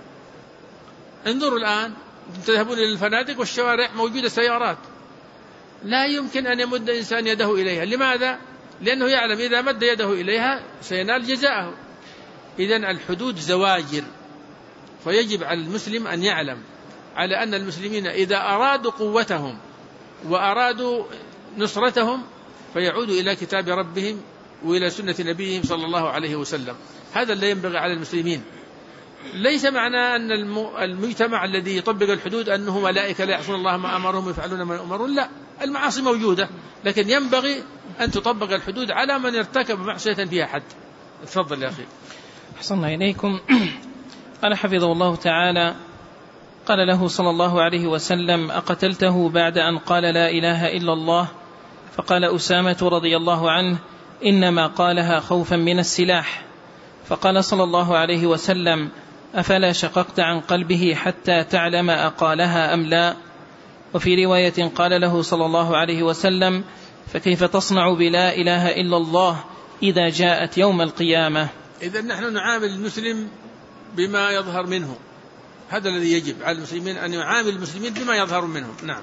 انظروا الآن، تذهبون إلى الفنادق والشوارع موجودة سيارات، لا يمكن أن يمد إنسان يده إليها. لماذا؟ لأنه يعلم إذا مد يده إليها سينال جزاءه. إذن الحدود زواجر، فيجب على المسلم أن يعلم على أن المسلمين إذا أرادوا قوتهم وأرادوا نصرتهم فيعودوا إلى كتاب ربهم وإلى سنة نبيهم صلى الله عليه وسلم. هذا اللي ينبغي على المسلمين. ليس معنى أن المجتمع الذي يطبق الحدود أنه ملائكة لا يعصون الله ما أمرهم ويفعلون ما يؤمرون، لا، المعاصي موجودة، لكن ينبغي أن تطبق الحدود على من ارتكب معصية فيها حد. تفضل يا أخي. أحسننا إليكم. قال حفظه الله تعالى: قال له صلى الله عليه وسلم: أقتلته بعد أن قال لا إله إلا الله؟ فقال أسامة رضي الله عنه: إنما قالها خوفا من السلاح. فقال صلى الله عليه وسلم: أفلا شققت عن قلبه حتى تعلم أقالها أم لا؟ وفي رواية قال له صلى الله عليه وسلم: فكيف تصنع بلا إله إلا الله إذا جاءت يوم القيامة؟ إذن نحن نعامل المسلم بما يظهر منه، هذا الذي يجب على المسلمين أن يعامل المسلمين بما يظهر منهم. نعم.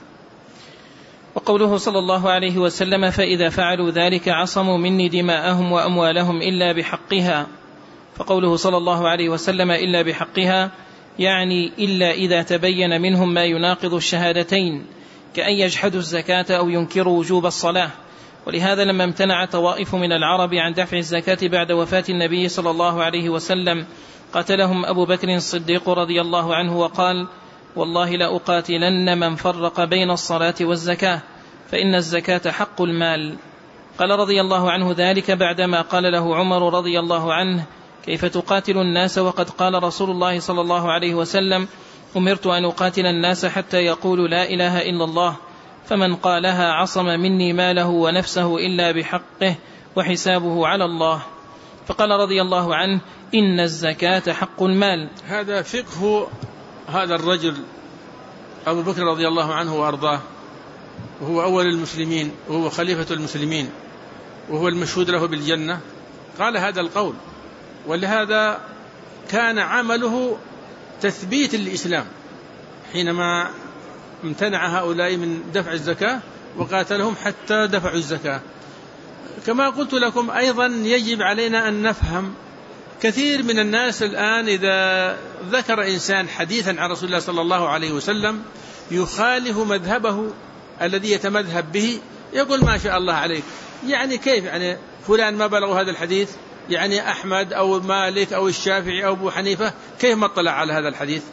وقوله صلى الله عليه وسلم: فإذا فعلوا ذلك عصموا مني دماءهم وأموالهم إلا بحقها. فقوله صلى الله عليه وسلم إلا بحقها يعني إلا إذا تبين منهم ما يناقض الشهادتين، كأن يجحدوا الزكاة أو ينكروا وجوب الصلاة. ولهذا لما امتنع طوائف من العرب عن دفع الزكاة بعد وفاة النبي صلى الله عليه وسلم قتلهم أبو بكر الصديق رضي الله عنه وقال: والله لأقاتلن من فرق بين الصلاة والزكاة، فإن الزكاة حق المال. قال رضي الله عنه ذلك بعدما قال له عمر رضي الله عنه: كيف تقاتل الناس وقد قال رسول الله صلى الله عليه وسلم: أمرت أن أقاتل الناس حتى يقولوا لا إله إلا الله، فمن قالها عصم مني ماله ونفسه إلا بحقه وحسابه على الله. فقال رضي الله عنه: إن الزكاة حق المال. هذا فقه هذا الرجل أبو بكر رضي الله عنه وأرضاه، وهو أول المسلمين وهو خليفة المسلمين وهو المشهود له بالجنة، قال هذا القول. ولهذا كان عمله تثبيت الإسلام حينما امتنع هؤلاء من دفع الزكاة وقاتلهم حتى دفعوا الزكاة. كما قلت لكم أيضا يجب علينا أن نفهم كثير من الناس الآن إذا ذكر إنسان حديثا عن رسول الله صلى الله عليه وسلم يخالف مذهبه الذي يتمذهب به يقول: ما شاء الله عليك، يعني كيف يعني فلان ما بلغ هذا الحديث؟ يعني أحمد أو مالك أو الشافعي أو أبو حنيفة كيف ما اطلع على هذا الحديث؟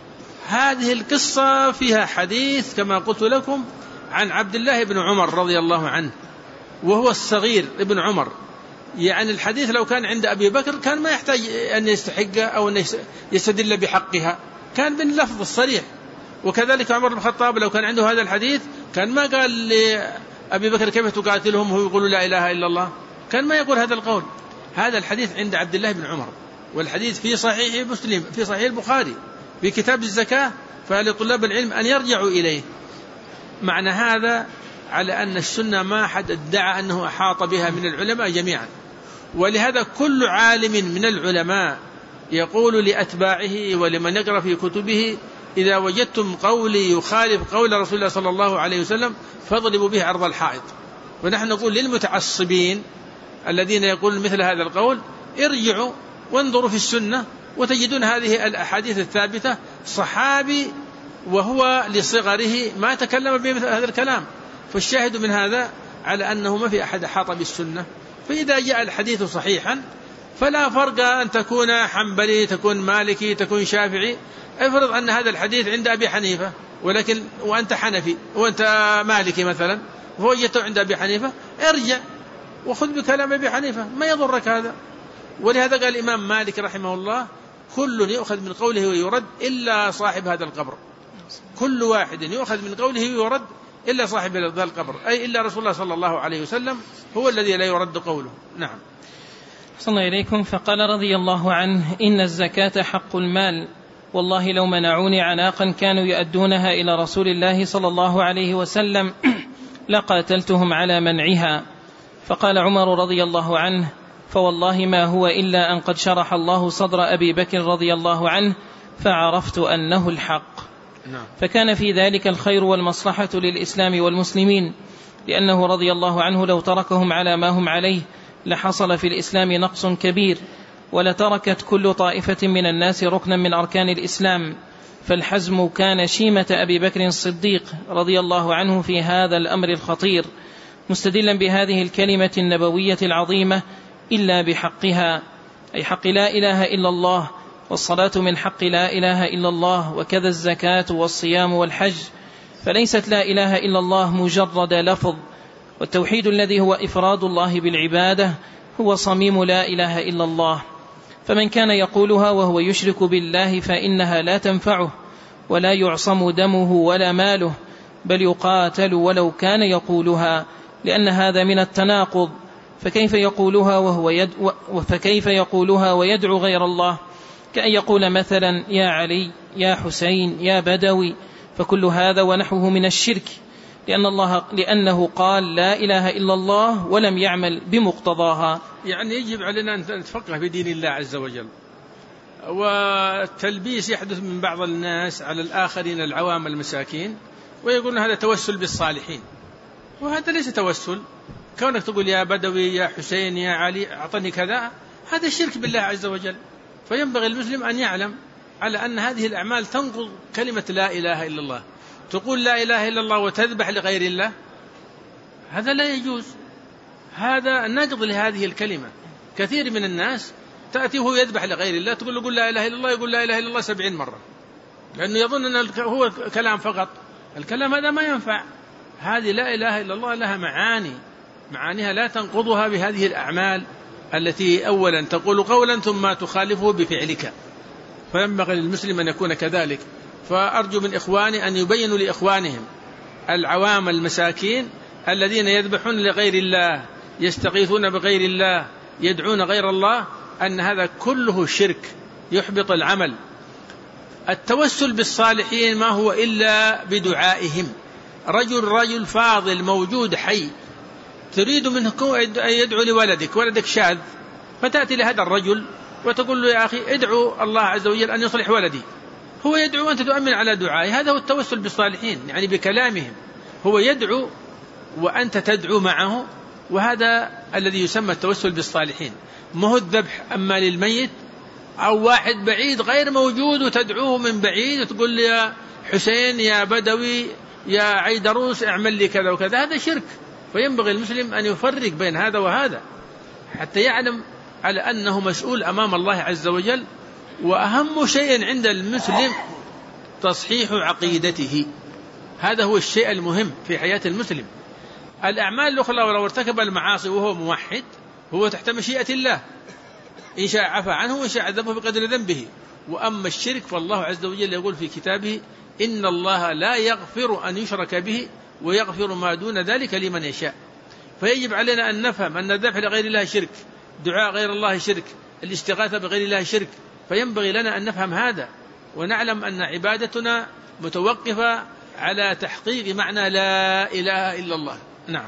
هذه القصة فيها حديث كما قلت لكم عن عبد الله بن عمر رضي الله عنه وهو الصغير ابن عمر. يعني الحديث لو كان عند أبي بكر كان ما يحتاج أن يستحقها أو أن يستدل بحقها، كان باللفظ الصريح. وكذلك عمر بن الخطاب لو كان عنده هذا الحديث كان ما قال لأبي بكر: كيف تقاتلهم وهو يقول لا إله إلا الله؟ كان ما يقول هذا القول. هذا الحديث عند عبد الله بن عمر، والحديث في صحيح مسلم في صحيح البخاري في كتاب الزكاة، فلطلاب العلم أن يرجعوا إليه. معنى هذا على أن السنة ما حد ادعى أنه أحاط بها من العلماء جميعا، ولهذا كل عالم من العلماء يقول لأتباعه ولمن يقرأ في كتبه: إذا وجدتم قولي يخالف قول رسول الله صلى الله عليه وسلم فاضربوا به عرض الحائط. ونحن نقول للمتعصبين الذين يقولون مثل هذا القول: ارجعوا وانظروا في السنة وتجدون هذه الأحاديث الثابتة. صحابي وهو لصغره ما تكلم بمثل هذا الكلام، فالشاهد من هذا على أنه ما في أحد أحاط بالسنة. فإذا جاء الحديث صحيحا فلا فرق أن تكون حنبلي تكون مالكي تكون شافعي. افرض أن هذا الحديث عند أبي حنيفة ولكن وأنت حنفي وأنت مالكي مثلا ووجدته عند أبي حنيفة، ارجع وخذ بكلام أبي حنيفة، ما يضرك هذا. ولهذا قال الإمام مالك رحمه الله: كل يؤخذ من قوله ويرد إلا صاحب هذا القبر. كل واحد يؤخذ من قوله ويرد إلا صاحب هذا القبر، أي إلا رسول الله صلى الله عليه وسلم هو الذي لا يرد قوله. نعم. صلى الله إليكم. فقال رضي الله عنه: إن الزكاة حق المال، والله لو منعوني عناقا كانوا يؤدونها إلى رسول الله صلى الله عليه وسلم لقاتلتهم على منعها. فقال عمر رضي الله عنه: فوالله ما هو إلا أن قد شرح الله صدر أبي بكر رضي الله عنه فعرفت أنه الحق. فكان في ذلك الخير والمصلحة للإسلام والمسلمين، لأنه رضي الله عنه لو تركهم على ما هم عليه لحصل في الإسلام نقص كبير، ولتركت كل طائفة من الناس ركنا من أركان الإسلام. فالحزم كان شيمة أبي بكر الصديق رضي الله عنه في هذا الأمر الخطير، مستدلا بهذه الكلمة النبوية العظيمة: إلا بحقها، أي حق لا إله إلا الله، والصلاة من حق لا إله إلا الله، وكذا الزكاة والصيام والحج. فليست لا إله إلا الله مجرد لفظ، والتوحيد الذي هو إفراد الله بالعبادة هو صميم لا إله إلا الله. فمن كان يقولها وهو يشرك بالله فإنها لا تنفعه ولا يعصم دمه ولا ماله، بل يقاتل ولو كان يقولها، لأن هذا من التناقض. فكيف يقولها وهو يدعو فكيف يقولها ويدعو غير الله؟ كأن يقول مثلا: يا علي، يا حسين، يا بدوي. فكل هذا ونحوه من الشرك، لأن الله لأنه قال لا إله إلا الله ولم يعمل بمقتضاها. يعني يجب علينا أن نتفقه بدين الله عز وجل. والتلبيس يحدث من بعض الناس على الآخرين العوام المساكين، ويقولون هذا توسل بالصالحين، وهذا ليس توسل. كونك تقول يا بدوي يا حسين يا علي أعطني كذا، هذا الشرك بالله عز وجل. فينبغي المسلم أن يعلم على أن هذه الأعمال تنقض كلمة لا إله إلا الله. تقول لا إله إلا الله وتذبح لغير الله، هذا لا يجوز. هذا نقض لهذه الكلمة. كثير من الناس تأتي وهو يذبح لغير الله، تقول له قل لا إله إلا الله، يقول لا إله إلا الله سبعين مرة، لأنه يظن أن هو كلام فقط. الكلام هذا ما ينفع. هذه لا إله إلا الله لها معاني، معانيها لا تنقضها بهذه الأعمال التي أولا تقول قولا ثم تخالفه بفعلك. فينبغي للمسلم أن يكون كذلك. فأرجو من إخواني أن يبينوا لإخوانهم العوام المساكين الذين يذبحون لغير الله، يستغيثون بغير الله، يدعون غير الله، أن هذا كله شرك يحبط العمل. التوسل بالصالحين ما هو إلا بدعائهم. رجل رجل فاضل موجود حي تريد منه أن يدعو لولدك، ولدك شاذ، فتأتي لهذا الرجل وتقول له يا أخي ادعو الله عز وجل أن يصلح ولدي. هو يدعو وأنت تؤمن على دعائه. هذا هو التوسل بالصالحين، يعني بكلامهم. هو يدعو وأنت تدعو معه، وهذا الذي يسمى التوسل بالصالحين. ما هو الذبح أما للميت أو واحد بعيد غير موجود وتدعوه من بعيد وتقول لي يا حسين يا بدوي يا عيدروس اعمل لي كذا وكذا، هذا شرك. فينبغي المسلم أن يفرق بين هذا وهذا حتى يعلم على أنه مسؤول أمام الله عز وجل. وأهم شيء عند المسلم تصحيح عقيدته، هذا هو الشيء المهم في حياة المسلم. الأعمال الأخرى ولو ارتكب المعاصي وهو موحد هو تحت مشيئة الله، إن شاء عفى عنه وإن شاء عذبه بقدر ذنبه. وأما الشرك فالله عز وجل يقول في كتابه إن الله لا يغفر أن يشرك به ويغفر ما دون ذلك لمن يشاء. فيجب علينا أن نفهم أن الذبح لغير الله شرك، دعاء غير الله شرك، الاستغاثة بغير الله شرك. فينبغي لنا أن نفهم هذا ونعلم أن عبادتنا متوقفة على تحقيق معنى لا إله إلا الله. نعم.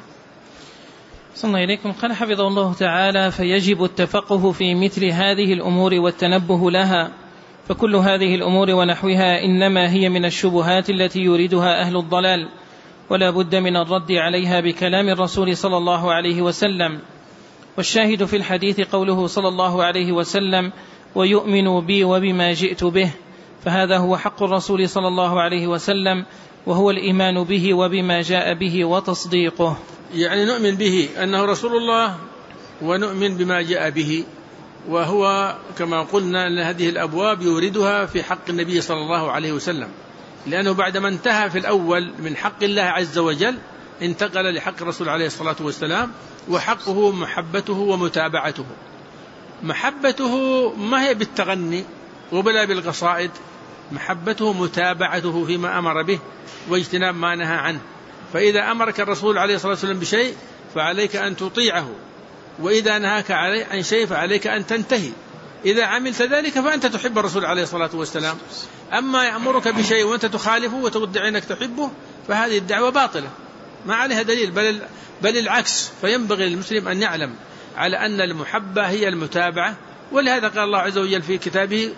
صلى الله إليكم. قال حفظه الله تعالى: فيجب التفقه في مثل هذه الأمور والتنبه لها، فكل هذه الأمور ونحوها إنما هي من الشبهات التي يريدها أهل الضلال، ولا بد من الرد عليها بكلام الرسول صلى الله عليه وسلم. والشاهد في الحديث قوله صلى الله عليه وسلم: ويؤمن بي وبما جئت به، فهذا هو حق الرسول صلى الله عليه وسلم، وهو الإيمان به وبما جاء به وتصديقه. يعني نؤمن به أنه رسول الله ونؤمن بما جاء به، وهو كما قلنا أن هذه الأبواب يوردها في حق النبي صلى الله عليه وسلم، لأنه بعدما انتهى في الأول من حق الله عز وجل انتقل لحق الرسول عليه الصلاة والسلام، وحقه محبته ومتابعته. محبته ما هي بالتغني وبلا بالقصائد، محبته متابعته فيما أمر به واجتناب ما نهى عنه. فإذا أمرك الرسول عليه الصلاة والسلام بشيء فعليك أن تطيعه، وإذا نهاك عن شيء فعليك أن تنتهي. إذا عملت ذلك فأنت تحب الرسول عليه الصلاة والسلام. أما يأمرك بشيء وأنت تخالفه وتدعي أنك تحبه فهذه الدعوة باطلة ما عليها دليل، بل, بل العكس. فينبغي للمسلم أن يعلم على أن المحبة هي المتابعة. ولهذا قال الله عز وجل في كتابه: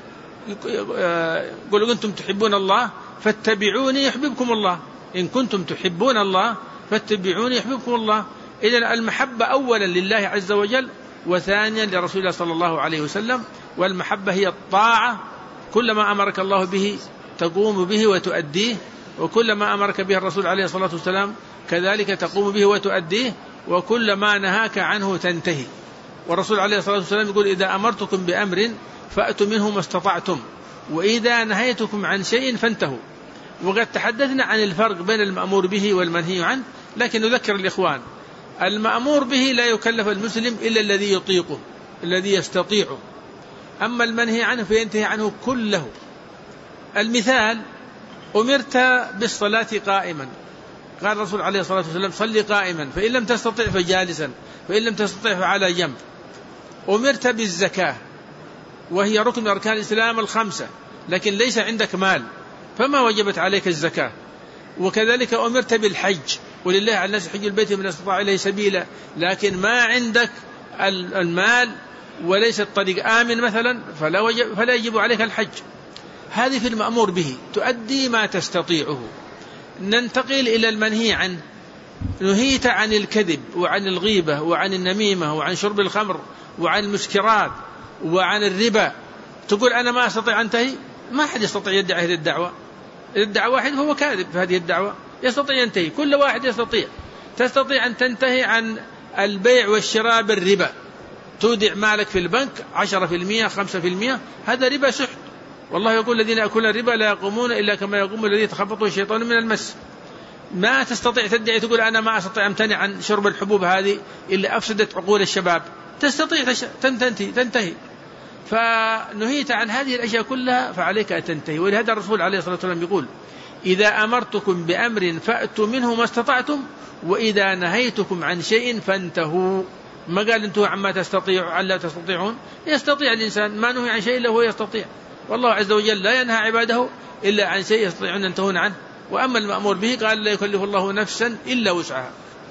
قل كنتم تحبون الله فاتبعوني يحببكم الله، إن كنتم تحبون الله فاتبعوني يحببكم الله. إذن المحبة أولا لله عز وجل، وثانيا لرسول الله صلى الله عليه وسلم. والمحبة هي الطاعة، كلما أمرك الله به تقوم به وتؤديه، وكلما أمرك به الرسول عليه الصلاة والسلام كذلك تقوم به وتؤديه، وكلما نهاك عنه تنتهي. والرسول عليه الصلاة والسلام يقول: إذا أمرتكم بأمر فأتوا منه ما استطعتم، وإذا نهيتكم عن شيء فانتهوا. وقد تحدثنا عن الفرق بين المأمور به والمنهي عنه، لكن نذكر الإخوان: المأمور به لا يكلف المسلم إلا الذي يطيقه، الذي يستطيعه. أما المنهي عنه فينتهي عنه كله. المثال: أمرت بالصلاة قائما، قال الرسول عليه الصلاة والسلام: صلي قائما، فإن لم تستطع فجالسا، فإن لم تستطع فعلى جنب. أمرت بالزكاة وهي ركن من أركان الإسلام الخمسة، لكن ليس عندك مال فما وجبت عليك الزكاة. وكذلك أمرت بالحج، ولله على الناس حج البيت من استطاع إليه سبيلا، لكن ما عندك المال وليس الطريق آمن مثلا فلا, وجب فلا يجب عليك الحج. هذه في المأمور به، تؤدي ما تستطيعه. ننتقل إلى المنهي عنه: نهيت عن الكذب وعن الغيبة وعن النميمة وعن شرب الخمر وعن المسكرات وعن الربا، تقول أنا ما أستطيع أنتهي؟ ما أحد يستطيع يدعي هذه الدعوة. الدعوة واحد هو كاذب في هذه الدعوة، يستطيع ينتهي، كل واحد يستطيع. تستطيع أن تنتهي عن البيع والشراء بالربا، تودع مالك في البنك عشرة في المئة خمسة في المئة، هذا ربا سحت. والله يقول الذين يأكلون الربا لا يقومون إلا كما يقوم الذي يتخبطه الشيطان من المس. ما تستطيع تدعي تقول أنا ما أستطيع أمتنع عن شرب الحبوب هذه إلا أفسدت عقول الشباب، تستطيع تنتهي تنتهي فنهيت عن هذه الأشياء كلها فعليك أن تنتهي. ولهذا الرسول عليه الصلاة والسلام يقول إذا أمرتكم بأمر فأتوا منه ما استطعتم، وإذا نهيتكم عن شيء فانتهوا. ما قال انتهوا عما تستطيعوا عن لا تستطيعون، يستطيع الإنسان، ما نهي عن شيء إلا هو يستطيع. والله عز وجل لا ينهى عباده إلا عن شيء يستطيعون أن ينتهون عنه، وأما المأمور به قال لا يكلف الله نفسا إلا وسعها.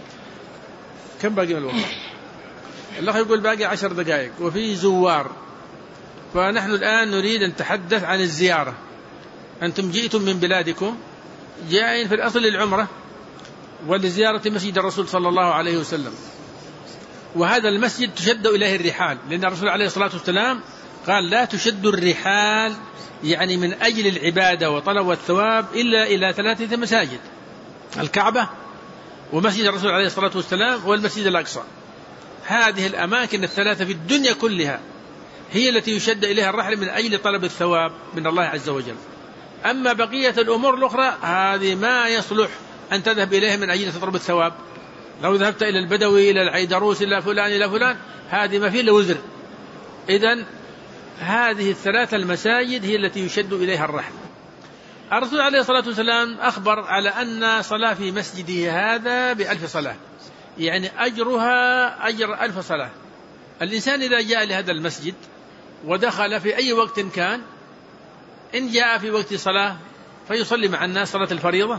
كم باقي من الوقت؟ الله يقول باقي عشر دقائق وفي زوار، فنحن الآن نريد أن نتحدث عن الزيارة. أنتم جئتم من بلادكم جائين في الأصل للعمرة ولزيارة مسجد الرسول صلى الله عليه وسلم، وهذا المسجد تشد إليه الرحال، لأن الرسول عليه الصلاة والسلام قال لا تشد الرحال يعني من أجل العبادة وطلب الثواب إلا إلى ثلاثة مساجد: الكعبة ومسجد الرسول عليه الصلاة والسلام والمسجد الأقصى. هذه الأماكن الثلاثة في الدنيا كلها هي التي يشد إليها الرحل من أجل طلب الثواب من الله عز وجل. أما بقية الأمور الأخرى هذه ما يصلح أن تذهب إليها من أجل تطلب الثواب. لو ذهبت إلى البدوي إلى العيدروس إلى فلان إلى فلان هذه ما فيه إلا وزر. إذن هذه الثلاثة المساجد هي التي يشد إليها الرحل. الرسول عليه الصلاة والسلام أخبر على أن صلاة في مسجده هذا بألف صلاة، يعني أجرها أجر ألف صلاة. الإنسان إذا جاء لهذا المسجد ودخل في أي وقت كان، إن جاء في وقت صلاة فيصلي مع الناس صلاة الفريضة،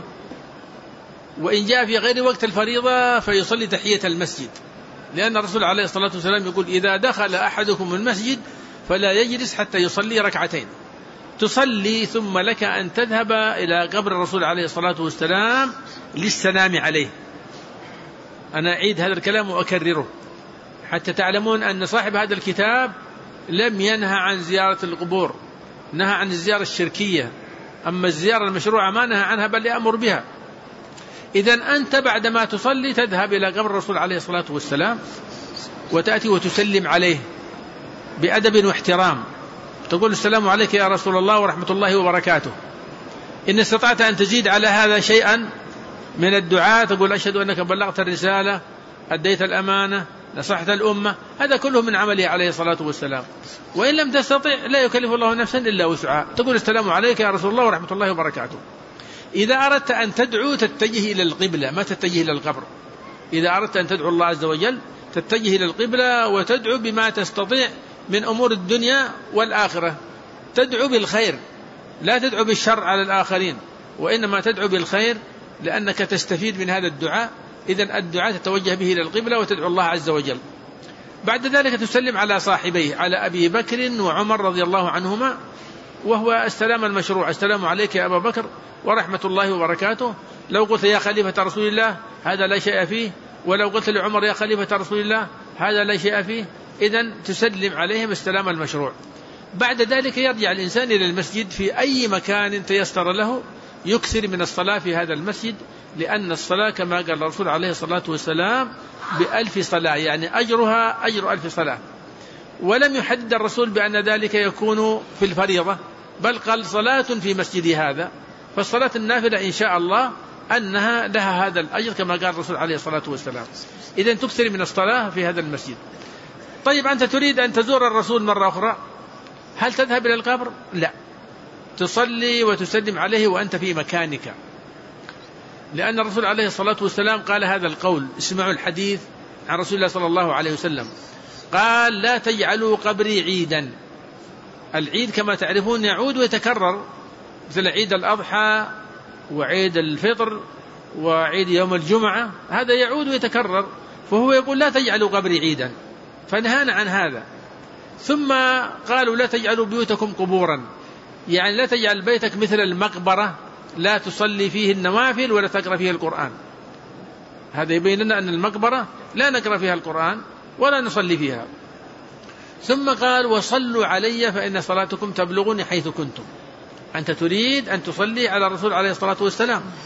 وإن جاء في غير وقت الفريضة فيصلي تحية المسجد، لأن الرسول عليه الصلاة والسلام يقول إذا دخل أحدكم المسجد فلا يجلس حتى يصلي ركعتين، تصلي ثم لك أن تذهب إلى قبر الرسول عليه الصلاة والسلام للسلام عليه. أنا أعيد هذا الكلام وأكرره حتى تعلمون أن صاحب هذا الكتاب لم ينهى عن زيارة القبور، نهى عن الزيارة الشركية، أما الزيارة المشروعة ما نهى عنها بل يأمر بها. إذن أنت بعدما تصلي تذهب إلى قبر الرسول عليه الصلاة والسلام وتأتي وتسلم عليه بأدب واحترام، تقول السلام عليك يا رسول الله ورحمة الله وبركاته. إن استطعت أن تزيد على هذا شيئا من الدعاء تقول أشهد أنك بلغت الرسالة أديت الأمانة نصحت الأمة، هذا كله من عمله عليه الصلاة والسلام. وإن لم تستطع لا يكلف الله نفسا إلا وسعها، تقول السلام عليك يا رسول الله ورحمة الله وبركاته. إذا أردت أن تدعو تتجه إلى القبلة ما تتجه إلى القبر. إذا أردت أن تدعو الله عز وجل تتجه إلى القبلة وتدعو بما تستطيع من أمور الدنيا والآخرة. تدعو بالخير لا تدعو بالشر على الآخرين، وإنما تدعو بالخير لأنك تستفيد من هذا الدعاء. إذن الدعاء تتوجه به إلى القبلة وتدعو الله عز وجل. بعد ذلك تسلم على صاحبيه، على أبي بكر وعمر رضي الله عنهما، وهو السلام المشروع: السلام عليك يا أبا بكر ورحمة الله وبركاته. لو قلت يا خليفة رسول الله هذا لا شيء فيه، ولو قلت لعمر يا خليفة رسول الله هذا لا شيء فيه. إذن تسلم عليهم السلام المشروع. بعد ذلك يرجع الإنسان إلى المسجد في أي مكان تيسر له، يكثر من الصلاة في هذا المسجد، لأن الصلاة كما قال الرسول عليه الصلاة والسلام بألف صلاة، يعني أجرها أجر ألف صلاة. ولم يحدد الرسول بأن ذلك يكون في الفريضة، بل قال صلاة في مسجد هذا. فالصلاة النافلة إن شاء الله أنها لها هذا الأجر كما قال الرسول عليه الصلاة والسلام. إذن تكثر من الصلاة في هذا المسجد. طيب أنت تريد أن تزور الرسول مرة أخرى، هل تذهب إلى القبر؟ لا، تصلي وتسلم عليه وأنت في مكانك، لأن الرسول عليه الصلاة والسلام قال هذا القول. اسمعوا الحديث عن رسول الله صلى الله عليه وسلم قال: لا تجعلوا قبري عيدا. العيد كما تعرفون يعود ويتكرر، مثل عيد الأضحى وعيد الفطر وعيد يوم الجمعة، هذا يعود ويتكرر. فهو يقول لا تجعلوا قبري عيدا، فنهانا عن هذا. ثم قالوا لا تجعلوا بيوتكم قبورا، يعني لا تجعل بيتك مثل المقبرة لا تصلي فيه النوافل ولا تقرأ فيه القرآن. هذا يبين لنا أن المقبرة لا نقرأ فيها القرآن ولا نصلي فيها. ثم قال: وصلوا علي فإن صلاتكم تبلغني حيث كنتم. أنت تريد أن تصلي على الرسول عليه الصلاة والسلام،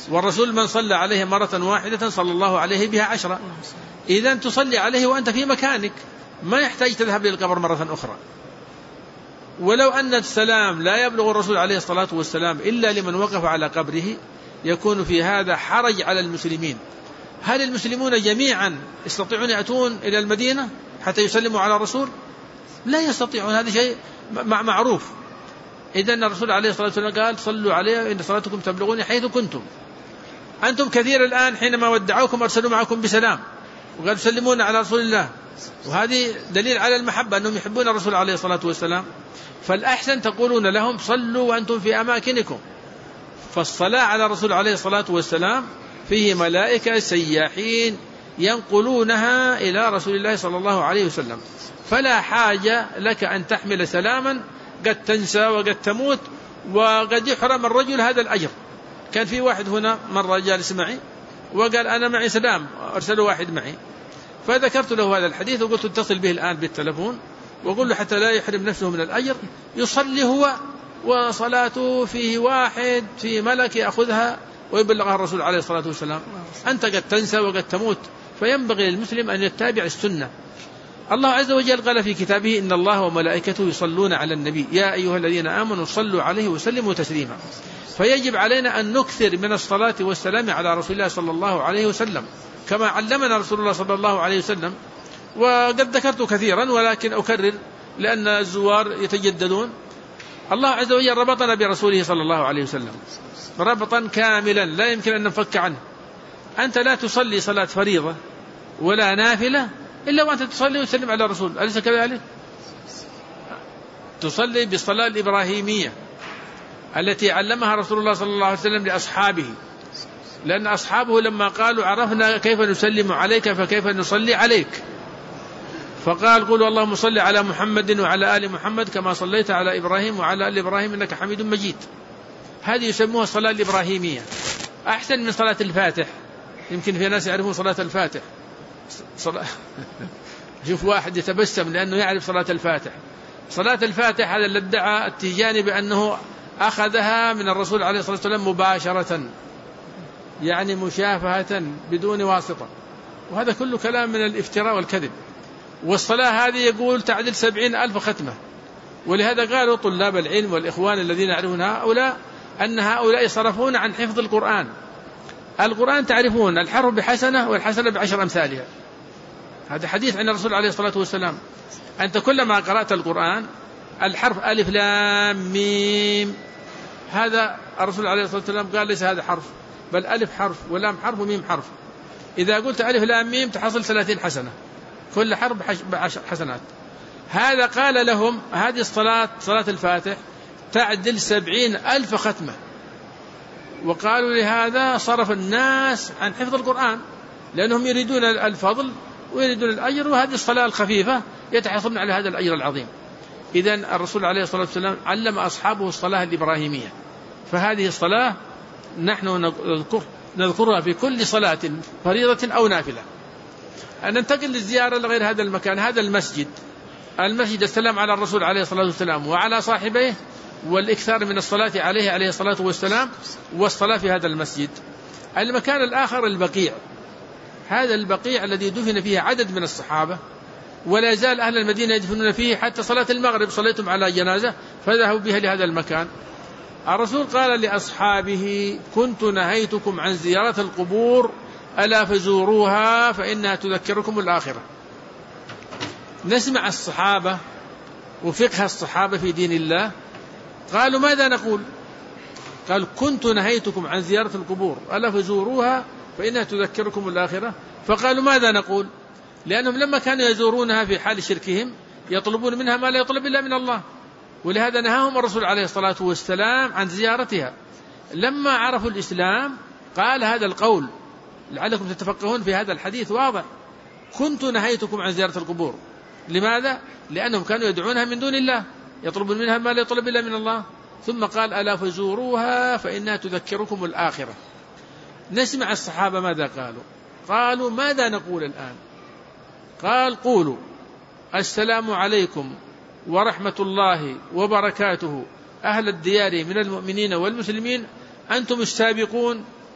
والرسول من صلى عليه مرة واحدة صلى الله عليه بها عشرة. إذن تصلي عليه وأنت في مكانك، ما يحتاج تذهب للقبر مرة أخرى. ولو أن السلام لا يبلغ الرسول عليه الصلاة والسلام إلا لمن وقف على قبره يكون في هذا حرج على المسلمين. هل المسلمون جميعا يستطيعون يأتون إلى المدينة حتى يسلموا على الرسول؟ لا يستطيعون، هذا شيء معروف. إذن الرسول عليه الصلاة والسلام قال صلوا عليه إن صلاتكم تبلغوني حيث كنتم. أنتم كثير الآن حينما ودعوكم أرسلوا معكم بسلام وقالوا سلمون على رسول الله، وهذه دليل على المحبة أنهم يحبون الرسول عليه الصلاة والسلام. فالأحسن تقولون لهم صلوا وأنتم في أماكنكم. فالصلاة على الرسول عليه الصلاة والسلام فيه ملائكة سياحين ينقلونها إلى رسول الله صلى الله عليه وسلم، فلا حاجة لك أن تحمل سلاما قد تنسى وقد تموت وقد يحرم الرجل هذا الأجر. كان في واحد هنا مرة جالس معي وقال أنا معي سلام، أرسلوا واحد معي، فذكرت له هذا الحديث وقلت اتصل به الآن بالتلفون وقل له حتى لا يحرم نفسه من الأجر يصلي هو وصلاته فيه واحد في ملك يأخذها ويبلغها الرسول عليه الصلاة والسلام. أنت قد تنسى وقد تموت، فينبغي للمسلم أن يتبع السنة. الله عز وجل قال في كتابه إن الله وملائكته يصلون على النبي يا أيها الذين آمنوا صلوا عليه وسلموا تسليما. فيجب علينا أن نكثر من الصلاة والسلام على رسول الله صلى الله عليه وسلم كما علمنا رسول الله صلى الله عليه وسلم. وقد ذكرت كثيرا ولكن أكرر لأن الزوار يتجددون. الله عز وجل ربطنا برسوله صلى الله عليه وسلم ربطا كاملا لا يمكن أن نفك عنه. أنت لا تصلي صلاة فريضة ولا نافلة إلا وأنت تصلي وتسلم على الرسول، أليس كذلك؟ تصلي بالصلاة الإبراهيمية التي علمها رسول الله صلى الله عليه وسلم لأصحابه، لأن أصحابه لما قالوا عرفنا كيف نسلم عليك فكيف نصلي عليك، فقال قولوا اللهم صل على محمد وعلى آل محمد كما صليت على إبراهيم وعلى آل إبراهيم إنك حميد مجيد. هذه يسموها الصلاة الإبراهيمية، أحسن من صلاة الفاتح. يمكن في ناس يعرفون صلاة الفاتح. صلاة شوف واحد يتبسم لأنه يعرف صلاة الفاتح. صلاة الفاتح هذا اللي ادعى التيجاني بأنه أخذها من الرسول عليه الصلاة والسلام مباشرة، يعني مشافهة بدون واسطة، وهذا كله كلام من الافتراء والكذب. والصلاة هذه يقول تعدل سبعين ألف ختمة، ولهذا قالوا طلاب العلم والإخوان الذين يعرفون هؤلاء أن هؤلاء يصرفون عن حفظ القرآن. القرآن تعرفون الحرف بحسنة والحسنة بعشر أمثالها، هذا حديث عن الرسول عليه الصلاة والسلام. أنت كلما قرأت القرآن الحرف ألف لام ميم، هذا الرسول عليه الصلاة والسلام قال ليس هذا حرف، بل ألف حرف ولام حرف وميم حرف. إذا قلت ألف لام ميم تحصل ثلاثين حسنة، كل حرف بعشر حسنات. هذا قال لهم هذه الصلاة صلاة الفاتح تعدل سبعين ألف ختمة، وقالوا لهذا صرف الناس عن حفظ القرآن لأنهم يريدون الفضل ويريدون الأجر، وهذه الصلاة الخفيفة يتحصلون على هذا الأجر العظيم. إذن الرسول عليه الصلاة والسلام علم أصحابه الصلاة الإبراهيمية، فهذه الصلاة نحن نذكر نذكرها في كل صلاة فريضة أو نافلة. أن ننتقل للزيارة لغير هذا المكان، هذا المسجد المسجد السلام على الرسول عليه الصلاة والسلام وعلى صاحبيه، والإكثار من الصلاة عليه عليه الصلاة والسلام والصلاة في هذا المسجد. المكان الآخر البقيع، هذا البقيع الذي دفن فيه عدد من الصحابة، ولا يزال أهل المدينة يدفنون فيه حتى صلاة المغرب صليتم على جنازة فذهبوا بها لهذا المكان. الرسول قال لأصحابه كنت نهيتكم عن زيارة القبور ألا فزوروها فإنها تذكركم الآخرة. نسمع الصحابة وفقه الصحابة في دين الله، قالوا ماذا نقول؟ قال كنت نهيتكم عن زيارة القبور ألا فزوروها فإنها تذكركم الآخرة. فقالوا ماذا نقول؟ لأنهم لما كانوا يزورونها في حال شركهم يطلبون منها ما لا يطلب إلا من الله، ولهذا نهاهم الرسول عليه الصلاة والسلام عن زيارتها. لما عرفوا الإسلام قال هذا القول، لعلكم تتفقهون في هذا الحديث واضح، كنت نهيتكم عن زيارة القبور. لماذا؟ لأنهم كانوا يدعونها من دون الله، يطلبون منها ما لا يطلب إلا من الله. ثم قال ألا فزوروها فإنها تذكركم الآخرة. نسمع الصحابة ماذا قالوا؟ قالوا ماذا نقول الآن؟ قال قولوا السلام عليكم ورحمة الله وبركاته أهل الديار من المؤمنين والمسلمين، أنتم السابقون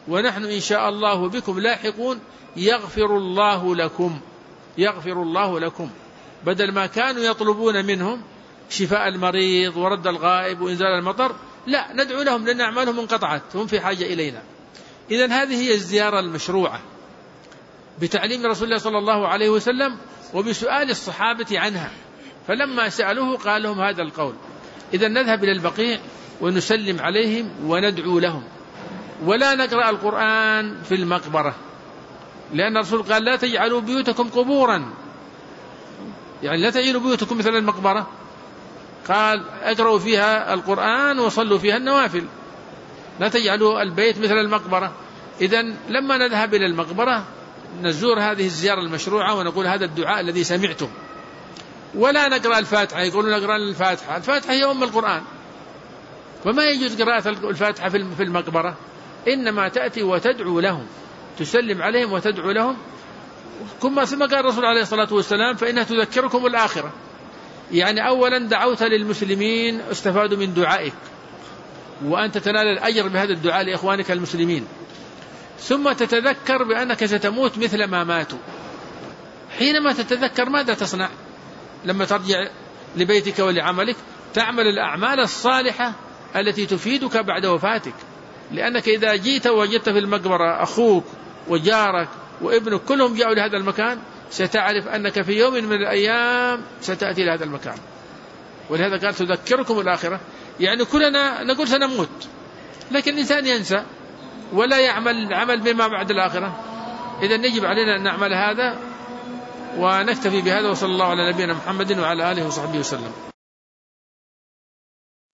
ونحن إن شاء الله بكم لاحقون يغفر الله لكم، يغفر الله لكم، بدل ما كانوا يطلبون منهم شفاء المريض ورد الغائب وإنزال المطر، لا، ندعو لهم لأن أعمالهم انقطعت، هم في حاجة إلينا. إذن هذه هي الزيارة المشروعة بتعليم رسول الله صلى الله عليه وسلم وبسؤال الصحابة عنها، فلما سألوه قال لهم هذا القول. إذن نذهب إلى البقيع ونسلم عليهم وندعو لهم، ولا نقرأ القرآن في المقبرة، لأن الرسول قال لا تجعلوا بيوتكم قبورا، يعني لا تجعلوا بيوتكم مثل المقبرة، قال اقرأوا فيها القرآن وصلوا فيها النوافل، لا تجعلوا البيت مثل المقبرة. إذن لما نذهب إلى المقبرة نزور هذه الزيارة المشروعة ونقول هذا الدعاء الذي سمعتم، ولا نقرأ الفاتحة. يقولون نقرأ الفاتحة، الفاتحة هي أم القرآن، وما يجوز قراءة الفاتحة في المقبرة، إنما تأتي وتدعو لهم، تسلم عليهم وتدعو لهم. ثم قال الرسول عليه الصلاة والسلام فإنها تذكركم الآخرة، يعني أولا دعوت للمسلمين استفادوا من دعائك، وأنت تنال الأجر بهذا الدعاء لإخوانك المسلمين، ثم تتذكر بأنك ستموت مثل ما ماتوا. حينما تتذكر ماذا تصنع؟ لما ترجع لبيتك ولعملك تعمل الأعمال الصالحة التي تفيدك بعد وفاتك، لأنك إذا جيت ووجدت في المقبرة أخوك وجارك وابنك كلهم جاءوا لهذا المكان، ستعرف أنك في يوم من الأيام ستأتي لهذا المكان. ولهذا قال تذكركم الآخرة، يعني كلنا نقول سنموت، لكن الإنسان ينسى ولا يعمل عمل بما بعد الآخرة. إذن يجب علينا أن نعمل هذا، ونكتفي بهذا، وصلى الله على نبينا محمد وعلى آله وصحبه وسلم.